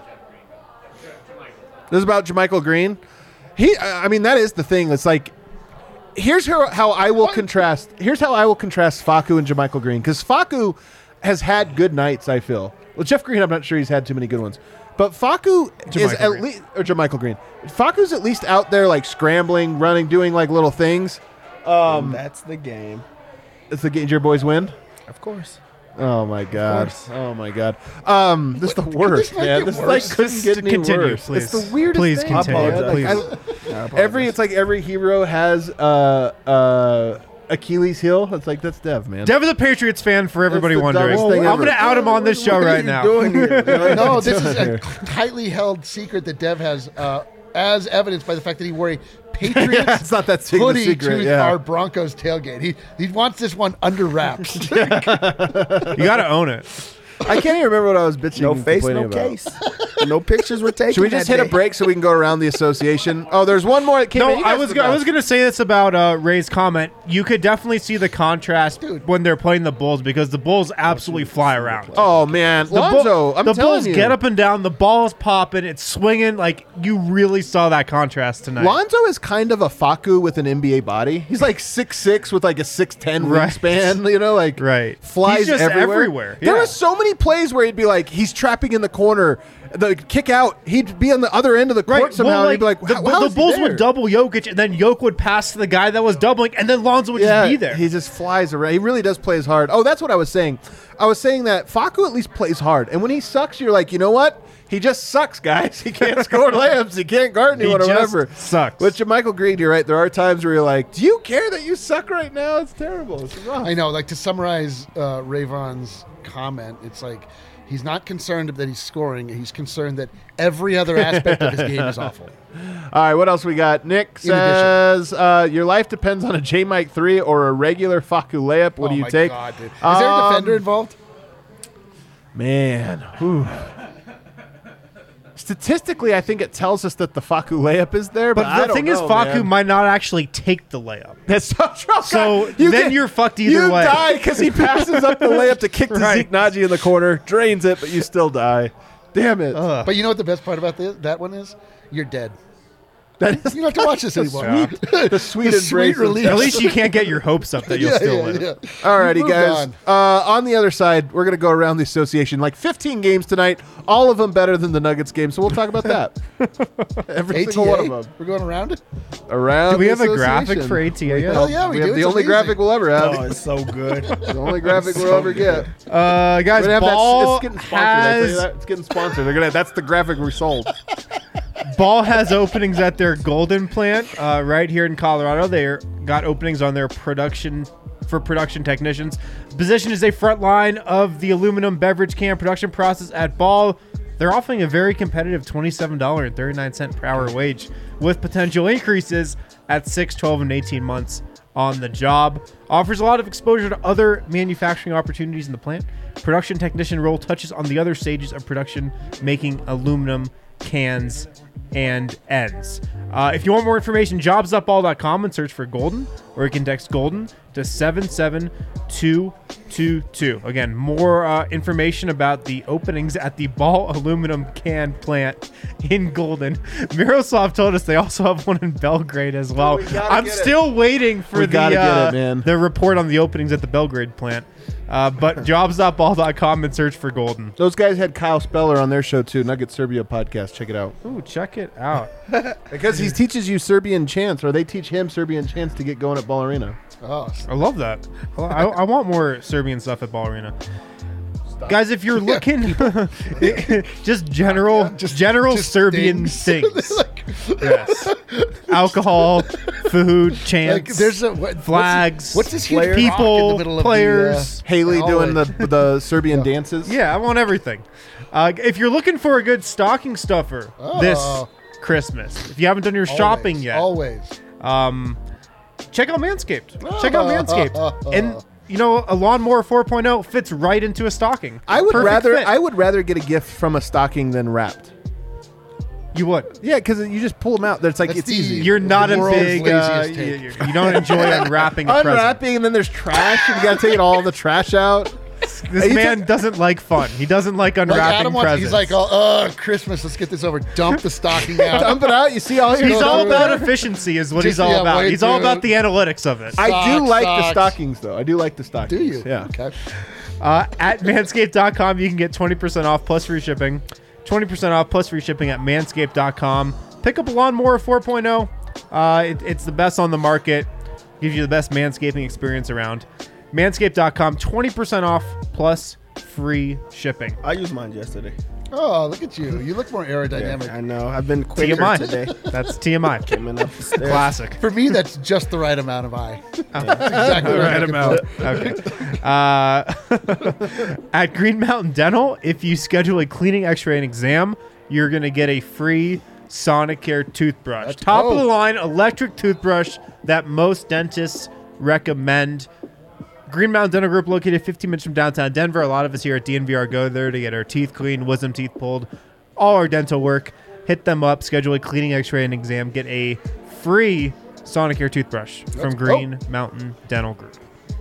This is about JaMychal Green. He, I I mean, that is the thing. It's like, here's how, how I will contrast. Here's how I will contrast Facu and JaMychal Green, because Facu has had good nights. I feel. Well, Jeff Green, I'm not sure he's had too many good ones, but Facu is JaMychal at Green. least, or JaMychal Green. Facu's at least out there like scrambling, running, doing like little things. Um, that's the game. It's the game. Did your boys win? Of course. Oh my god! course. Oh my god! Um, this is the worst, this not man. get This worse? like couldn't Just get any continue, worse. please. It's the weirdest Please thing. continue, man. Like, please. I- every it's like every hero has uh uh Achilles heel. It's like that's Dev, man. Dev is a Patriots fan for everybody the wondering. dumbest thing I'm ever. going to out him on this show What are right you now. doing here? No, this is doing a tightly held secret that Dev has, uh, as evidenced by the fact that he wore a Patriots Yeah, it's not that big of a hoodie secret, to yeah. our Broncos tailgate. He he wants this one under wraps. You got to own it. I can't even remember what I was bitching. No and face, complaining no about. case. No pictures were taken. Should we just that hit a day. break so we can go around the association? Oh, there's one more that came No, in. You I guys was are go- the I was best. going to say this about uh, Ray's comment. You could definitely see the contrast Dude. when they're playing the Bulls because the Bulls absolutely fly around. Oh man, The, Bull- Lonzo! I'm the telling Bulls you, get up and down. The ball is popping. It's swinging. Like you really saw that contrast tonight. Lonzo is kind of a Facu with an N B A body. He's like six six with like a six ten Right. wingspan. You know, like Right. flies He's just everywhere. everywhere. There Yeah. were so many plays where he'd be like, he's trapping in the corner, the kick out. He'd be on the other end of the court Right. somehow. Well, and he'd be like, the, how, how the is he Bulls there? would double Jokic, and then Jokic would pass to the guy that was doubling, and then Lonzo would Yeah, just be there. he just flies around. He really does play as hard. Oh, that's what I was saying. I was saying that Facu at least plays hard, and when he sucks, you're like, you know what? He just sucks, guys. He can't score layups. He can't guard anyone He or just whatever. sucks. With JaMychal Green, you're right. There are times where you're like, do you care that you suck right now? It's terrible. It's rough. I know, like to summarize uh, Rayvon's comment, it's like he's not concerned that he's scoring. He's concerned that every other aspect of his game is awful. All right, what else we got? Nick In addition. says, uh, your life depends on a J Mike three or a regular Facu layup. What oh do you my take? God, dude. Is there a Um, defender involved? Man, whew. Statistically, I think it tells us that the Facu layup is there, but, but I the don't thing is, know, Facu man. might not actually take the layup. That's so true. So You then get- you're fucked either you way. die because he passes up the layup to kick to Right. Zeke Naji in the corner, drains it, but you still die. Damn it. But you know what the best part about this, that one is? You're dead. That is You don't have to watch this anymore. the sweet The embrace. sweet of- release. At least you can't get your hopes up that you'll Yeah, still yeah, win. yeah. Alrighty, Moved guys. on. Uh, on the other side, we're going to go around the association. Like fifteen games tonight, all of them better than the Nuggets game, so we'll talk about that. Every A T A? single one of them. We're going around it? Around Do we the have a graphic association. for A T A yet? Hell yeah, we, We do. have the It's only amazing. graphic we'll ever have. Oh, it's so good. The only graphic we'll so ever get. Uh, guys, We're gonna have Ball that, it's getting sponsored. I tell you has that. It's getting sponsored. They're gonna. That's the graphic we sold. Ball has openings at their Golden plant uh, right here in Colorado. They got openings on their production for production technicians. The position is a front line of the aluminum beverage can production process at Ball. They're offering a very competitive twenty-seven dollars and thirty-nine cents per hour wage with potential increases at six, twelve, and eighteen months on the job. Offers a lot of exposure to other manufacturing opportunities in the plant. Production technician role touches on the other stages of production, making aluminum cans and ends. Uh, if you want more information, jobs up ball dot com and search for Golden, or you can text Golden to seven seven two two two. Again, more uh, information about the openings at the Ball aluminum can plant in Golden. Miroslav told us they also have one in Belgrade as well. we gotta I'm get it. still waiting for We the gotta get uh, it, man. the report on the openings at the Belgrade plant. Uh, but jobs up ball dot com and search for Golden. Those guys had Kyle Speller on their show too. Nugget Serbia podcast. Check it out. Ooh, check Check it out. Because he teaches you Serbian chants, or they teach him Serbian chants to get going at Ball Arena. Oh, I love that. I, I want more Serbian stuff at Ball Arena. Guys, if you're looking, just general, just general just Serbian things. things. Like- Yes, alcohol, food, chants, like there's a what, flags, What's, this huge rock in the people, middle of players. The, uh, Haley doing the hallway? the Serbian dances. Yeah, I want everything. Uh, if you're looking for a good stocking stuffer Oh. this Christmas, if you haven't done your Always, shopping yet, Always. um, check out Manscaped. Check out Oh. Manscaped. And you know, a lawnmower four point oh fits right into a stocking. I would Perfect rather fit. I would rather get a gift from a stocking than wrapped. You would. Yeah, because you just pull them out. That's like That's it's the- easy. You're not The a world's big. Uh, laziest you, take. you- you don't enjoy unwrapping a present. Unwrapping, and then there's trash. And you got to take all the trash out. This You man took- doesn't like fun. He doesn't like Like unwrapping Adam wants, presents. he's like, oh, uh, Christmas, let's get this over. Dump the stocking out. Dump it out. You see all your. He's go all through about it. efficiency, is what Just, he's all yeah, about. wade He's all through about it. the analytics of it. I do Socks, like the socks. stockings, though. I do like the stockings. Do you? Yeah. Okay. Uh, at manscaped dot com, you can get twenty percent off plus free shipping. twenty percent off plus free shipping at manscaped dot com. Pick up a lawnmower four point oh. Uh, it, it's the best on the market. Gives you the best manscaping experience around. manscaped dot com, twenty percent off plus free shipping. I used mine yesterday. Oh, look at you. You look more aerodynamic. Yeah, I know. I've been quicker T M I. today. That's T M I. Coming up the stairs. Classic. For me, that's just the right amount of eye. That's exactly The what right I'm looking amount. for. Okay. Uh, at Green Mountain Dental, if you schedule a cleaning, X-ray, and exam, you're going to get a free Sonicare toothbrush. Let's Top go. of the line electric toothbrush that most dentists recommend. Green Mountain Dental Group, located fifteen minutes from downtown Denver. A lot of us here at D N V R go there to get our teeth cleaned, wisdom teeth pulled, all our dental work. Hit them up, schedule a cleaning, X-ray, and exam. Get a free Sonicare toothbrush from Let's go. Green Mountain Dental Group.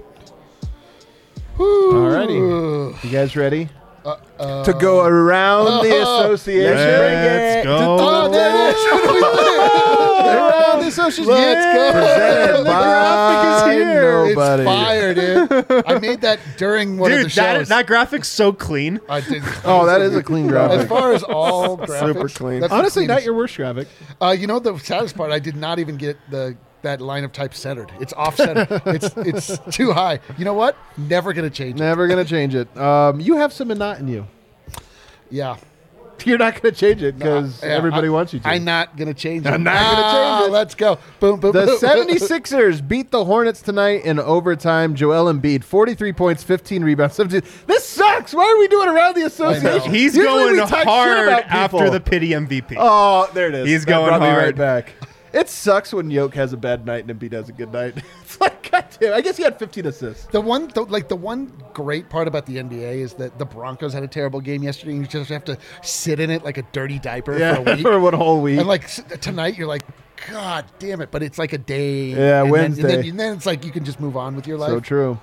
Alrighty. You guys ready? to go around the association. Let's go. Oh, there it is. What are we doing? Around the association. Let's go. Presented The by graphic is here. nobody. It's fire, dude. I made that during one of the Dude, that, shows. that graphic's so clean. I did. Oh, that is a clean As graphic. far as all graphics, Super clean. that's the Honestly, not cleanest. your worst graphic. Uh, you know the saddest part? I did not even get the that line of type centered. It's off center. it's it's too high. You know what? Never gonna change it. Never gonna change it. Um, you have some Minot in you. Yeah. You're not gonna change it because Yeah, everybody I- wants you to. I'm not gonna change it. I'm not gonna Ah, change it. Let's go. Boom, boom, The boom. 76ers beat the Hornets tonight in overtime. Joel Embiid, forty-three points, fifteen rebounds. seventeen This sucks. Why are we doing around the association? He's Usually we going talk shit hard about after people. the pity M V P. Oh, there it is. He's That going brought me hard. right back. It sucks when Yoke has a bad night and Embiid has a good night. It's like, goddamn. I guess he had fifteen assists. The one, the, like the one great part about the N B A is that the Broncos had a terrible game yesterday, and you just have to sit in it like a dirty diaper for a week. for one whole week. And like s- tonight, you're like, God damn it! But it's like a day. Yeah, and Wednesday. Then, and, then, and then it's like you can just move on with your life. So true.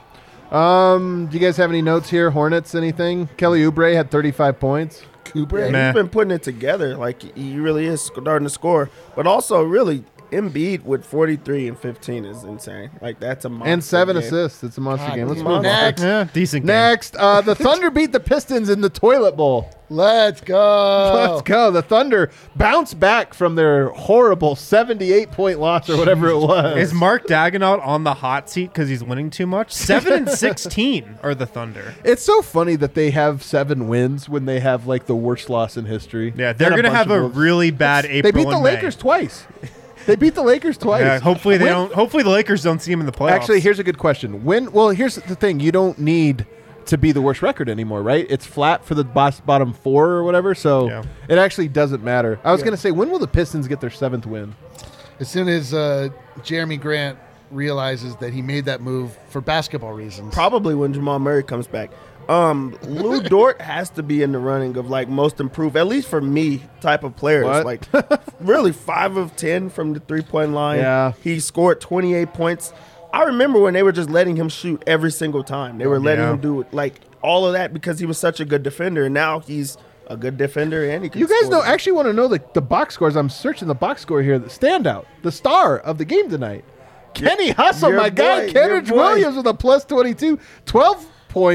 Um, do you guys have any notes here? Hornets, anything? Kelly Oubre had thirty-five points. Cooper. Yeah, Meh. he's been putting it together. Like he really is starting to score. But also, really, Embiid with forty-three and fifteen is insane. Like that's a monster And seven game. assists. It's a monster God, game. Let's he's move on. next. Yeah, decent game. Next, uh, the Thunder beat the Pistons in the toilet bowl. Let's go. Let's go. The Thunder bounced back from their horrible seventy-eight point loss or whatever it was. Is Mark Daigneault on the hot seat because he's winning too much? Seven and sixteen are the Thunder. It's so funny that they have seven wins when they have like the worst loss in history. Yeah, they're And gonna bunch have of a wolves. really bad They April. beat the and May. Lakers twice. They beat the Lakers twice. Yeah, hopefully they When- don't. Hopefully the Lakers don't see him in the playoffs. Actually, here's a good question. When? Well, here's the thing. You don't need to be the worst record anymore, right? It's flat for the boss, bottom four or whatever, so Yeah. it actually doesn't matter. I was Yeah. going to say, when will the Pistons get their seventh win? As soon as uh, Jeremy Grant realizes that he made that move for basketball reasons. Probably when Jamal Murray comes back. Um, Lou Dort has to be in the running of like most improved, at least for me, type of players. What? Like really five of ten from the three point line. Yeah. He scored twenty-eight points. I remember when they were just letting him shoot every single time. They were letting Yeah. him do like all of that because he was such a good defender. And now he's a good defender and he can You guys score. know, actually want to know the, the box scores. I'm searching the box score here. The standout, the star of the game tonight. Kenny Hustle, your my guy, boy, Kenrich your boy. Williams with a plus twenty-two, twelve points,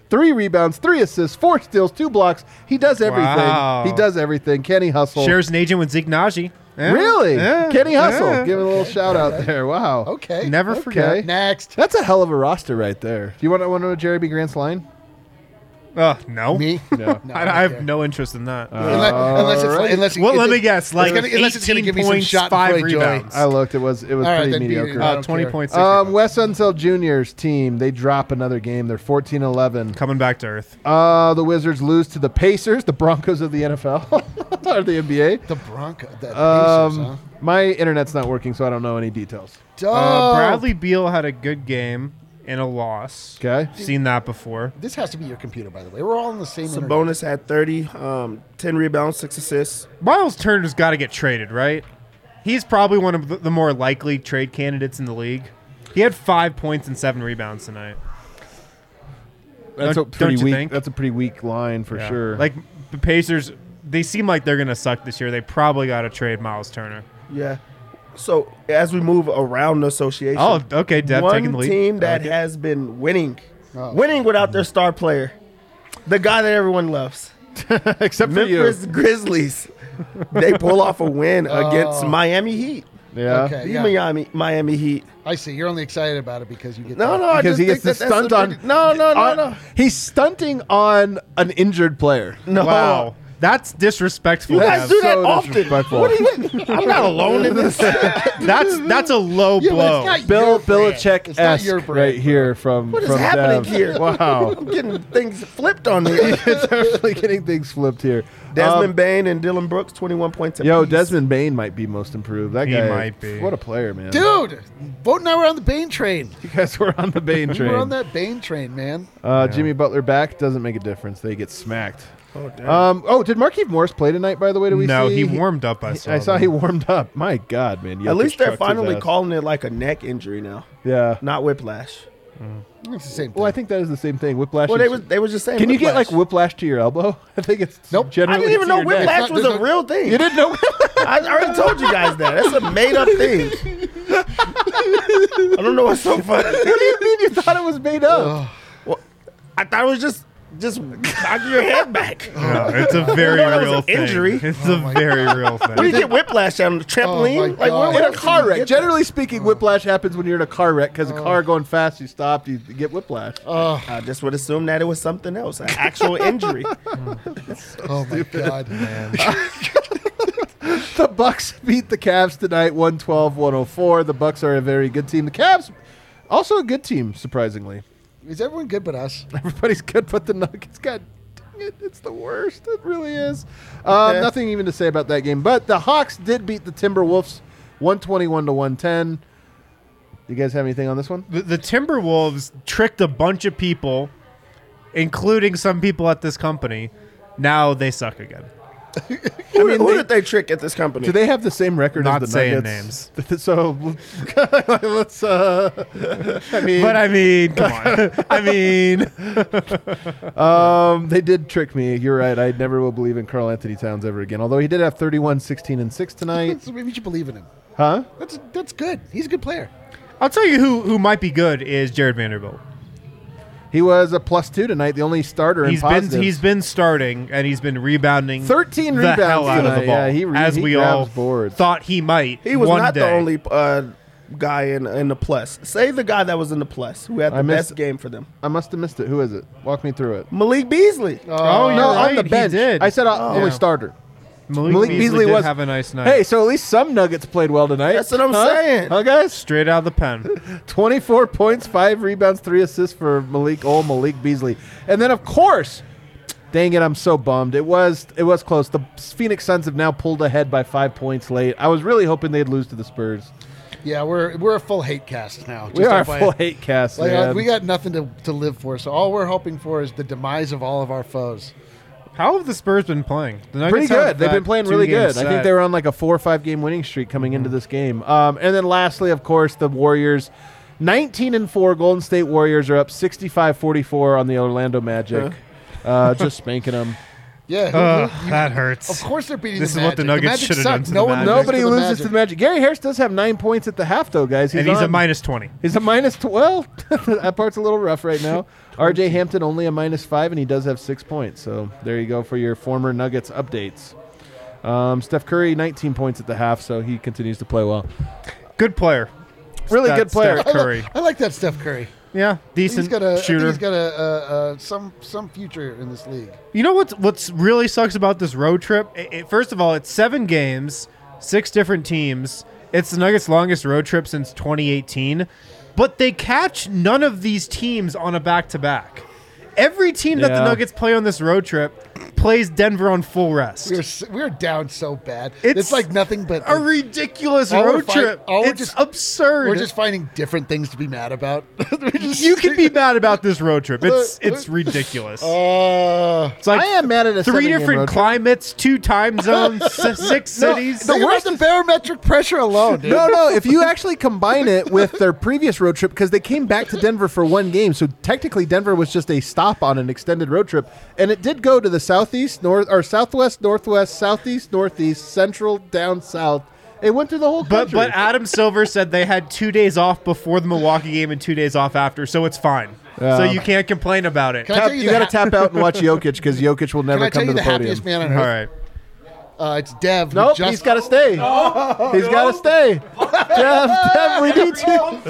three rebounds, three assists, four steals, two blocks. He does everything. Wow. He does everything. Kenny Hustle. Shares an agent with Zeke Naji. Yeah. Really? Yeah. Kenny Hustle. Yeah. Give it a little shout out there. Wow. Okay. Never Okay. forget. Next. That's a hell of a roster right there. Do you want to, want to know Jerry B. Grant's line? Uh, no. Me? No. No, I, don't I have care. no interest in that. Unless, unless it's Alright. unless well, if let it- me guess. Like gonna- unless it's gonna eighteen give me some points, shot five for joy. rebounds. I looked. It was it was All right, pretty then beat it. mediocre. I Uh, don't twenty care. point six. Um, Wes Unseld Junior's team, they drop another game. They're fourteen eleven. Coming back to earth. Uh, the Wizards lose to the Pacers, the Broncos of the N F L, or the N B A. The Bronco. The Pacers, Um, huh? my internet's not working, so I don't know any details. Dope. Uh, Bradley Beal had a good game and a loss. Okay. Seen that before. This has to be your computer, by the way. We're all on the same internet. Sabonis had thirty, um, ten rebounds, six assists. Miles Turner's got to get traded, right? He's probably one of the- the more likely trade candidates in the league. He had five points and seven rebounds tonight. That's Don't- a pretty don't you weak. think? That's a pretty weak line for Yeah. sure. Like the Pacers, they seem like they're gonna suck this year. They probably got to trade Miles Turner. Yeah. So as we move around the association, Oh, okay, Dev one taking the lead. team that I like it. has been winning, Oh. winning without their star player, the guy that everyone loves, except for Memphis Grizzlies. They pull off a win against Oh. Miami Heat. you. Yeah. Okay. The Yeah. Miami Miami Heat. I see. You're only excited about it because you get No, that. no, I Because just he gets think to that that's stunt a on. pretty- No, no, no, on- no. He's stunting on an injured player. No. Wow, that's disrespectful. You guys Dev. do that so often. disrespectful. What do you? I'm not alone in this. That's that's a low Yeah, but blow. it's not Bill your brand. It's not Belichick your esque brand, right bro. here from What is from happening Dev. here? Wow. I'm getting things flipped on me. Definitely getting things flipped here. Desmond Um, Bain and Dylan Brooks, twenty-one points. Yo, apiece. Desmond Bain might be most improved. That He guy might be. What a player, man. Dude, Vote and I were on the Bane train. You guys were on the Bain We train. were on that Bane train, man. Uh, Jimmy Butler back doesn't make a difference. They get smacked. Oh, damn. Um, oh, did Markieff Morris play tonight? By the way, do we no, see? he warmed up. I saw. I saw that. he warmed up. My God, man! At Jokic least they're trucked his finally ass. calling it like a neck injury now, Yeah. not whiplash. It's the same thing. Well, I think that is the same thing. Whiplash. Well, is- they was they was just saying. Can you get whiplash. like whiplash to your elbow? I think it's Nope. I Generally, didn't even to know your neck. whiplash It's not- was there's a no- real thing. You didn't know? I already told you guys that. That's a made up thing. I don't know what's so funny. What do you mean you thought it was made up? Well, I thought it was just just knock your head back. No, it's a very That was real an thing. injury. It's a very real What do you thing. get whiplash on the trampoline? Oh, my like God. what, In what a else car do you wreck. get Generally speaking, whiplash happens when you're in a car wreck because a car going fast, you stop, you get whiplash. that? I just would assume that it was something else, an actual injury. oh my god, man. The Bucks beat the Cavs tonight, one twelve to one oh four. The Bucks are a very good team. The Cavs, also a good team, surprisingly. Is everyone good but us? Everybody's good, but the Nuggets, God dang it, it's the worst. It really is. Um, Yeah. Nothing even to say about that game. But the Hawks did beat the Timberwolves, one twenty-one to one ten. You guys have anything on this one? The, the Timberwolves tricked a bunch of people, including some people at this company. Now they suck again. I mean, who did they trick at this company? Do they have the same record Not as the saying Nuggets? names. So let's. Uh, I mean, But I mean, come on. I mean, um, they did trick me. You're right. I never will believe in Karl Anthony Towns ever again. Although he did have thirty-one, sixteen, and six tonight. So maybe you should believe in him. Huh? That's that's good. He's a good player. I'll tell you who who might be good is Jared Vanderbilt. He was a plus two tonight, the only starter He's in been positives. he's been starting and he's been rebounding thirteen the rebounds hell out of the tonight. ball, Yeah, he re- as he we grabs all boards. thought he might. He was one not day. the only uh, guy in in the plus. Say the guy that was in the plus who had I the missed- best game for them. I must have missed it. Who is it? Walk me through it. Malik Beasley. Oh, you're no, right. on the he bench. did. I said uh, only Yeah. starter. Malik, Malik Beasley, Beasley did was- have a nice night. Hey, so at least some Nuggets played well tonight. That's what I'm Huh? saying. Huh, guys? Straight out of the pen. twenty-four points, five rebounds, three assists for Malik, old Malik Beasley. And then, of course, dang it, I'm so bummed. It was it was close. The Phoenix Suns have now pulled ahead by five points late. I was really hoping they'd lose to the Spurs. Yeah, we're we're a full hate cast now. We Just are a F Y I. full hate cast, Like, uh, man. we got nothing to, to live for, so all we're hoping for is the demise of all of our foes. How have the Spurs been playing? The Nuggets Pretty have good. They've that been playing really two-game good. I think set. they were on like a four or five game winning streak coming into this game. Um, and then lastly, of course, the Warriors, nineteen and four. Golden State Warriors are up sixty-five forty-four on the Orlando Magic, uh, just spanking them. Yeah, Uh, who- you- that hurts. Of course they're beating This the is what the Magic. Nuggets Magic should have suck. done to No the one Magic. loses Nobody to the loses Magic. to the Magic. Gary Harris does have nine points at the half, though, guys. He's and he's on, a minus twenty. He's a minus twelve. That part's a little rough right now. R J Hampton only a minus five, and he does have six points. So there you go for your former Nuggets updates. Um, Steph Curry, nineteen points at the half, so he continues to play well. Good player. Really That good player. Steph I, li- Curry. I like that Steph Curry. Yeah, decent He's got a I think shooter. he's got a, uh, uh, some some future in this league. You know what's what's really sucks about this road trip? It, it- first of all, it's seven games, six different teams. It's the Nuggets' longest road trip since twenty eighteen, but they catch none of these teams on a back-to-back. Every team that the Yeah. Nuggets play on this road trip plays Denver on full rest. We're s- we're down so bad. It's It's, like nothing but A ridiculous All we're road fi- trip. all we're It's just- absurd. we're just finding different things to be mad about. We're just- you can be mad about this road trip. It's it's ridiculous. Uh, It's like I am mad at a three seven-game road different trip. climates, two time zones, s- six cities. the worst the barometric pressure alone, dude. No, no. If you actually combine it with their previous road trip, because they came back to Denver for one game, so technically Denver was just a stop on an extended road trip, and it did go to the southeast, north, or southwest, northwest, southeast, northeast, central, down south. It went through the whole But country. but Adam Silver said they had two days off before the Milwaukee game and two days off after, so it's fine. Yeah. So you can't complain about it. Can I Tap- tell you you the got to ha- tap out and watch Jokic because Jokic will Can never I tell come to you the the podium. happiest man on All earth? right. Uh, it's Dev. who Nope, just- he's got to stay. He's got to stay. Dev, Dev, we need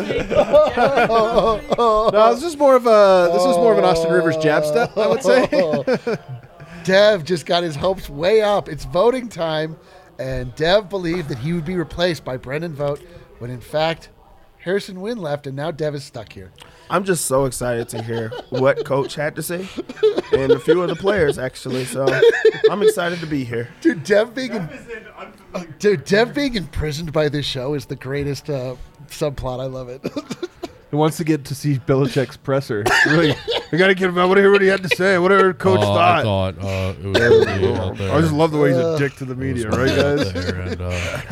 you. No, this is more of a this is more of an Austin Rivers jab step, I would say. Dev just got his hopes way up. It's voting time, and Dev believed that he would be replaced by Brendan Vogt, when in fact, Harrison Wynn left, and now Dev is stuck here. I'm just so excited to hear what Coach had to say, and a few of the players actually. So I'm excited to be here. Dude, Dev being in, dude, Dev being imprisoned by this show is the greatest uh, subplot. I love it. He wants to get to see Belichick's presser. Really, I got to get him. I want to hear what he had to say. Whatever Coach Oh, thought. I thought uh, it was really out there. I just love the way he's a dick to the media, right, guys? There, and,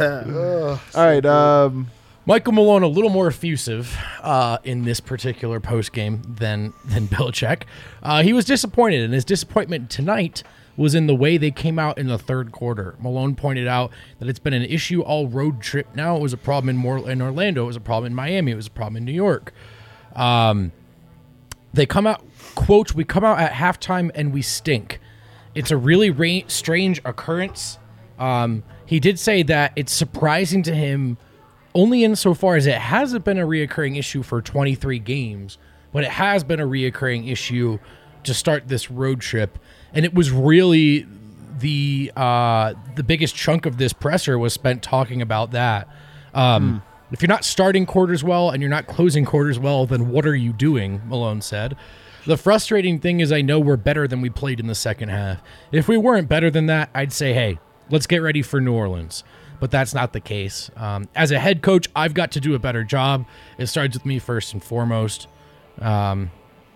uh, All right. Um, Michael Malone a little more effusive uh, in this particular post game than than Belichick. Uh, he was disappointed, and his disappointment tonight was in the way they came out in the third quarter. Malone pointed out that it's been an issue all road trip. Now it was a problem in, Mor- in Orlando. It was a problem in Miami. It was a problem in New York. Um, they come out, quote, "We come out at halftime and we stink. It's a really ra- strange occurrence." Um, he did say that it's surprising to him only insofar as it hasn't been a reoccurring issue for twenty-three games, but it has been a reoccurring issue to start this road trip. And it was really the uh, the biggest chunk of this presser was spent talking about that. Um, If you're not starting quarters well and you're not closing quarters well, then what are you doing? Malone said. The frustrating thing is I know we're better than we played in the second half. If we weren't better than that, I'd say, hey, let's get ready for New Orleans. But that's not the case. Um, as a head coach, I've got to do a better job. It starts with me first and foremost. Um,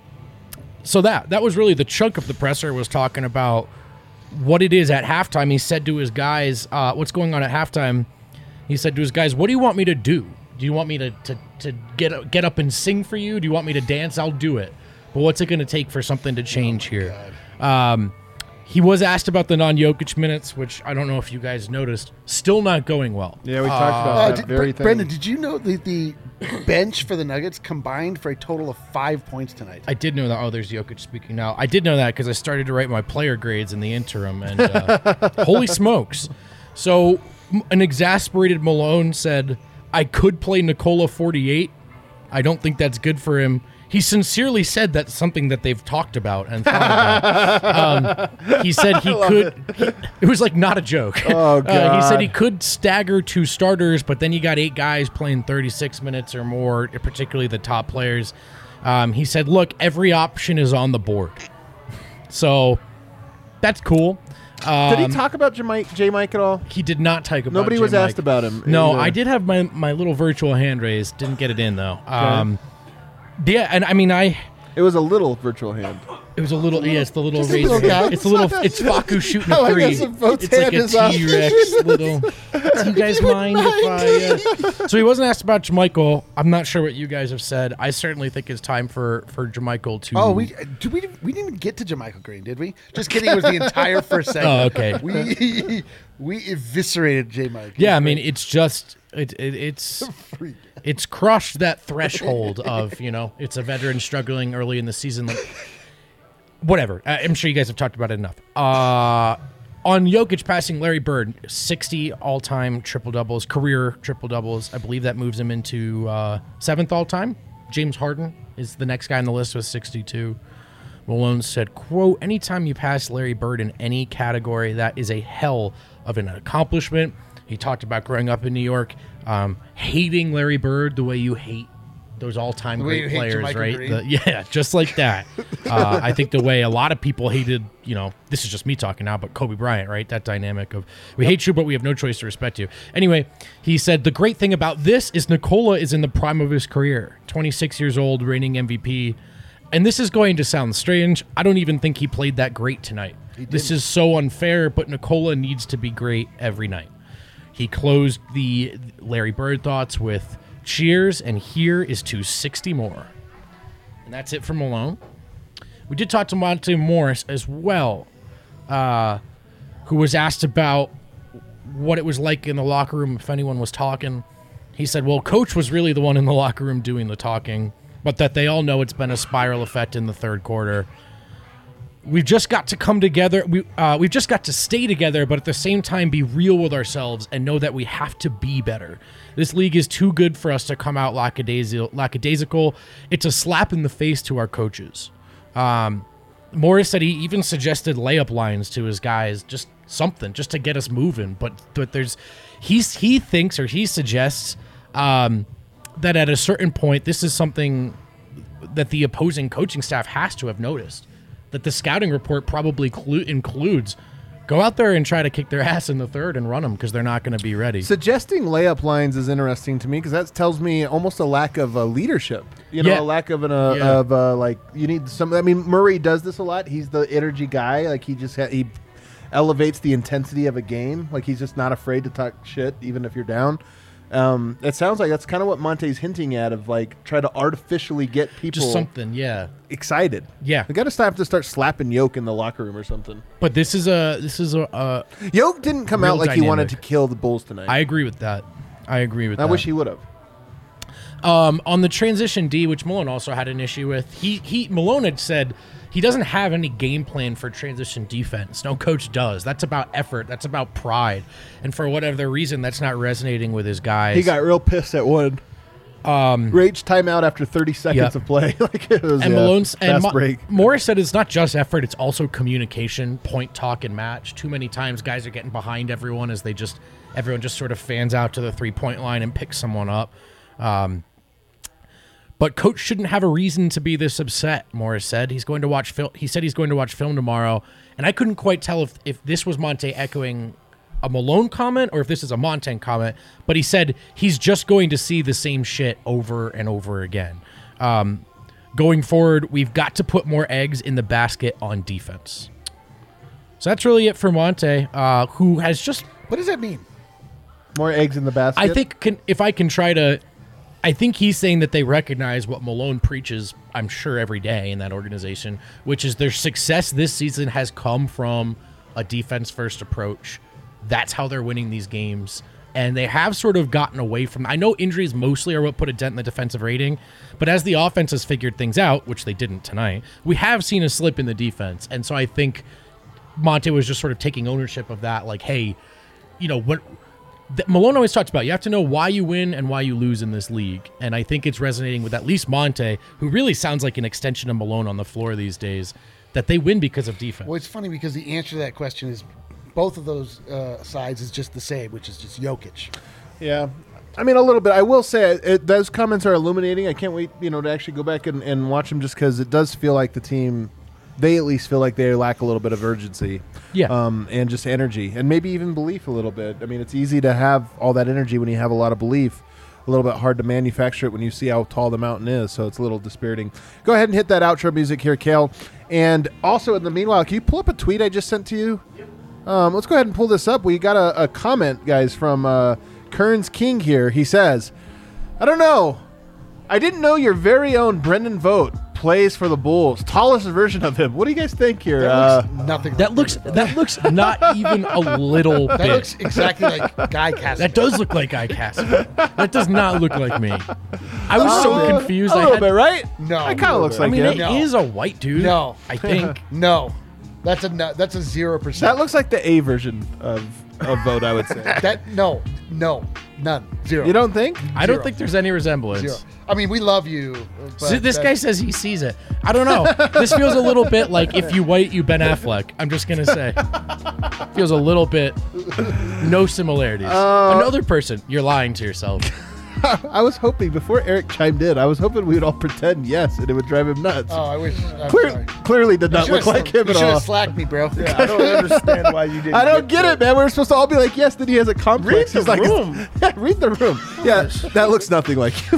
so that that was really the chunk of the presser, was talking about what it is at halftime. He said to his guys, uh, what's going on at halftime? He said to his guys, what do you want me to do? Do you want me to, to, to get, get up and sing for you? Do you want me to dance? I'll do it. But what's it going to take for something to change here? Um, he was asked about the non-Jokic minutes, which I don't know if you guys noticed. Still not going well. yeah, we talked about Uh, that did, very Bre- thing. Brendan, did you know that the bench for the Nuggets combined for a total of five points tonight? I did know that. Oh, there's Jokic speaking now. I did know that because I started to write my player grades in the interim, and uh, holy smokes. So m- an exasperated Malone said, I could play Nikola forty-eight. I don't think that's good for him. He sincerely said that's something that they've talked about and thought about. um, he said he could. He, it was like not a joke. Oh, Uh, he God. said he could stagger two starters, but then you got eight guys playing thirty-six minutes or more, particularly the top players. Um, he said, look, every option is on the board. So that's cool. Um, Did he talk about J Mike, J Mike at all? He did not talk about Nobody J. was asked Mike. about him. No, either. I did have my, my little virtual hand raised. Didn't get it in, though. Um, yeah, and I mean, I It was a little virtual hand. It was a little, yeah, it's the little Just a razor. little guy. It's a little, it's Faku shooting I a like three. that some both It's like hand a is up. T-Rex little. Do you guys mind if I? Uh... So he wasn't asked about JaMychal. I'm not sure what you guys have said. I certainly think it's time for for JaMychal to. Oh, we do we we didn't get to JaMychal Green, did we? Just kidding. It was the entire first segment. Oh, okay. We we eviscerated J. Mike. Yeah, I mean, it's just it, it it's it's crushed that threshold of, you know, it's a veteran struggling early in the season. Like, whatever. I- I'm sure you guys have talked about it enough. Uh, on Jokic passing Larry Bird, sixty all-time triple-doubles, career triple-doubles. I believe that moves him into uh, seventh all-time. James Harden is the next guy on the list with sixty-two. Malone said, quote, anytime you pass Larry Bird in any category, that is a hell of an accomplishment. He talked about growing up in New York, um, hating Larry Bird the way you hate those all-time The way you great hate players, JaMychal right? Green. The- yeah, just like that. uh, I think the way a lot of people hated, you know, this is just me talking now, but Kobe Bryant, right? That dynamic of we hate you, but we have no choice to respect you. Anyway, he said, the great thing about this is Nikola is in the prime of his career. twenty-six years old, reigning M V P. And this is going to sound strange. I don't even think he played that great tonight. This is so unfair, but Nikola needs to be great every night. He closed the Larry Bird thoughts with cheers, and here is to sixty more. And that's it for Malone. We did talk to Monte Morris as well, uh, who was asked about what it was like in the locker room, if anyone was talking. He said, well, Coach was really the one in the locker room doing the talking, but that they all know it's been a spiral effect in the third quarter. We've just got to come together. We, uh, we've just got to stay together, but at the same time be real with ourselves and know that we have to be better. This league is too good for us to come out lackadaisical. lackadaisical. It's a slap in the face to our coaches. Um, Morris said he even suggested layup lines to his guys, just something, just to get us moving. But but there's, he's he thinks or he suggests um, that at a certain point, this is something that the opposing coaching staff has to have noticed. That the scouting report probably clu- includes go out there and try to kick their ass in the third and run them because they're not going to be ready. Suggesting layup lines is interesting to me because that tells me almost a lack of uh, leadership. You know, Yeah. a lack of an uh, Yeah. of uh, like you need some. I mean, Murray does this a lot. He's the energy guy. Like he just ha- he elevates the intensity of a game. Like he's just not afraid to talk shit even if you're down. Um, it sounds like that's kind of what Monte's hinting at of like try to artificially get people Just something, yeah. excited. Yeah. We got to start to start slapping Yoke in the locker room or something. But this is a this is a. a Yoke didn't come Real out like he wanted to dynamic. kill the Bulls tonight. I agree with that. I agree with I that. wish he would have. Um, on the transition D, which Malone also had an issue with, he he Malone had said he doesn't have any game plan for transition defense. No coach does. That's about effort. That's about pride. And for whatever reason, that's not resonating with his guys. He got real pissed at one. Um, Rage timeout after thirty seconds yeah. of play. like it was and yeah, Malone's and fast Mo- break. Morris said it's not just effort; it's also communication, point, talk, and match. Too many times, guys are getting behind everyone as they just everyone just sort of fans out to the three point line and picks someone up. Um, But coach shouldn't have a reason to be this upset, Morris said. He's going to watch film. He said he's going to watch film tomorrow. And I couldn't quite tell if, if this was Monte echoing a Malone comment or if this is a Montagne comment. But he said he's just going to see the same shit over and over again. Um, going forward, we've got to put more eggs in the basket on defense. So that's really it for Monte, uh, who has just... What does that mean? More eggs in the basket. I think can, if I can try to... I think he's saying that they recognize what Malone preaches, I'm sure, every day in that organization, which is their success this season has come from a defense-first approach. That's how they're winning these games. And they have sort of gotten away from... I know injuries mostly are what put a dent in the defensive rating, but as the offense has figured things out, which they didn't tonight, we have seen a slip in the defense. And so I think Monte was just sort of taking ownership of that, like, hey, you know, what... that Malone always talks about, you have to know why you win and why you lose in this league. And I think it's resonating with at least Monte, who really sounds like an extension of Malone on the floor these days, that they win because of defense. Well, it's funny because the answer to that question is both of those uh, sides is just the same, which is just Jokic. Yeah. I mean, a little bit. I will say it, those comments are illuminating. I can't wait, you know, to actually go back and, and watch them just because it does feel like the team... They at least feel like they lack a little bit of urgency, Yeah. um, and just energy, and maybe even belief a little bit. I mean, it's easy to have all that energy when you have a lot of belief. a little bit hard to manufacture it when you see how tall the mountain is, so it's a little dispiriting. Go ahead and hit that outro music here, Kale. And also, in the meanwhile, can you pull up a tweet I just sent to you? Um, let's go ahead and pull this up. We got a, a comment, guys, from uh, Kearns King here. He says, I don't know. I didn't know your very own Brendan Vogt plays for the Bulls. Tallest version of him. What do you guys think here? That Uh, looks nothing. That looks that looks not even a little That bit. looks exactly like Guy Cassidy. That does look like Guy Cassidy. That does not look like me. I was so Uh, confused. a I little had, bit, right? No. It kind of looks I like mean, him. it No. is a white dude. No. I think. No, that's a no, that's a zero percent. That looks like the A version of, of Vogt, I would say. that no, no, none, zero. You don't think? I don't Zero. think there's any resemblance. Zero. I mean, we love you. But So this that- guy says he sees it. I don't know. This feels a little bit like if you white, you Ben Affleck. I'm just gonna say, feels a little bit no similarities. Uh, Another person, you're lying to yourself. I was hoping, before Eric chimed in, I was hoping we would all pretend yes, and it would drive him nuts. Oh, I wish. I'm Clear, sorry. clearly did You not look should've like sl- him you at should all. have slacked me, bro. I don't understand why you didn't. I don't get that. it, man. We're supposed to all be like, yes, then he has a complex. Read the He's like, room. Yeah, read the room. Yeah, that looks nothing like you.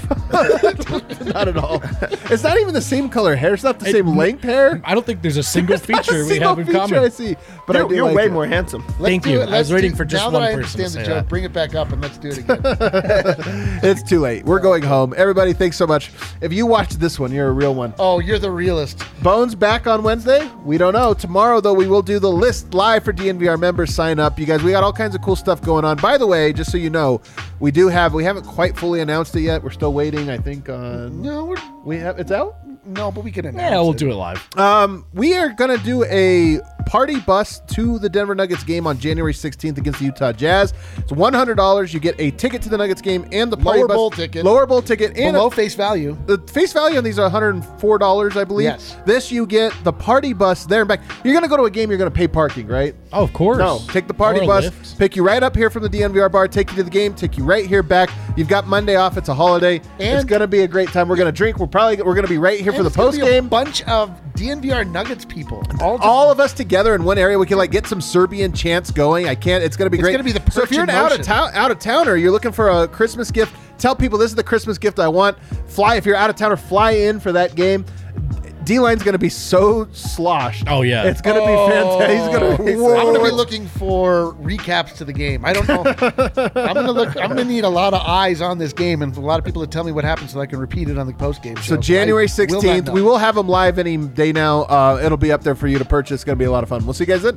Not at all. It's not even the same color hair. It's not the It- same length hair. I don't think there's a single It's not a feature we single have in feature common. I see, but I You're, do you're like way it. more handsome. Let's Thank do you. it. I Let's was waiting do- for just now one that I person to understand say the joke, that. bring it back up and let's do it again. It's too late. We're going home. Everybody, thanks so much. If you watched this one, you're a real one. Oh, you're the realist. Bones back on Wednesday? We don't know. Tomorrow, though, we will do the list live for D N V R members. Sign up. You guys, we got all kinds of cool stuff going on. By the way, just so you know, we do have, we haven't quite fully announced it yet. We're still waiting, I think, on. No, we're, We have, it's out? no, but we can announce Yeah, we'll it. do it live. Um, we are going to do a party bus to the Denver Nuggets game on January sixteenth against the Utah Jazz. It's one hundred dollars. You get a ticket to the Nuggets game and the party Lower bus. bowl ticket. Lower bowl ticket. And Below a, face value. the face value on these are one hundred four dollars, I believe. Yes. This you get the party bus there and back. You're going to go to a game, you're going to pay parking, right? Oh, of course. No, take the party Or a bus, lift. pick you right up here from the D N V R bar, take you to the game, take you right here back. You've got Monday off. It's a holiday. And- it's going to be a great time. We're going to drink. We're probably we're going to be right here for And the it's gonna post be a game. bunch of D N V R Nuggets people. All, just- All of us together in one area, we can like get some Serbian chants going. I can't. It's going to be It's great. gonna be the so if you're an Perch in out of motion. town out of towner, you're looking for a Christmas gift. Tell people this is the Christmas gift I want. Fly if you're out of towner, fly in for that game. D-line's going to be so sloshed. Oh, yeah. It's going to Oh. be fantastic. He's going to. I'm going to be looking for recaps to the game. I don't know. I'm going to look. I'm going to need a lot of eyes on this game and a lot of people to tell me what happened so I can repeat it on the post game. So January sixteenth, we will have them live any day now. Uh, it'll be up there for you to purchase. It's going to be a lot of fun. We'll see you guys then.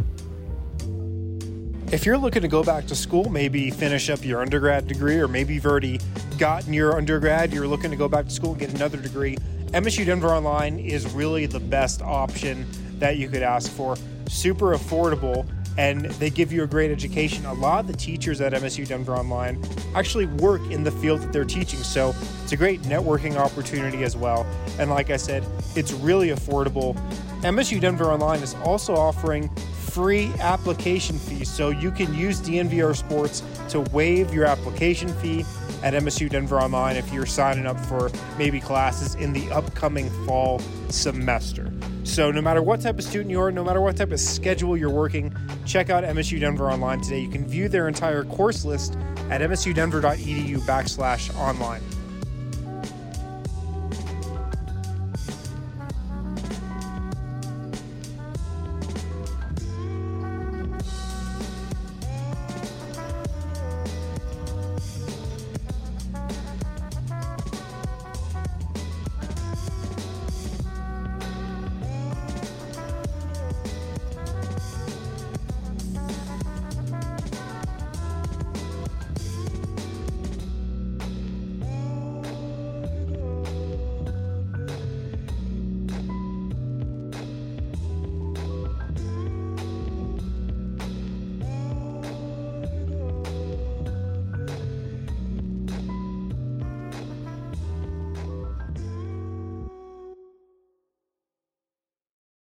If you're looking to go back to school, maybe finish up your undergrad degree, or maybe you've already gotten your undergrad, you're looking to go back to school and get another degree, M S U Denver Online is really the best option that you could ask for. Super affordable, and they give you a great education. A lot of the teachers at M S U Denver Online actually work in the field that they're teaching, so it's a great networking opportunity as well. And like I said, it's really affordable. M S U Denver Online is also offering free application fees, so you can use D N V R Sports to waive your application fee at M S U Denver Online if you're signing up for maybe classes in the upcoming fall semester. So no matter what type of student you are, no matter what type of schedule you're working, check out M S U Denver Online today. You can view their entire course list at msudenver.edu backslash online.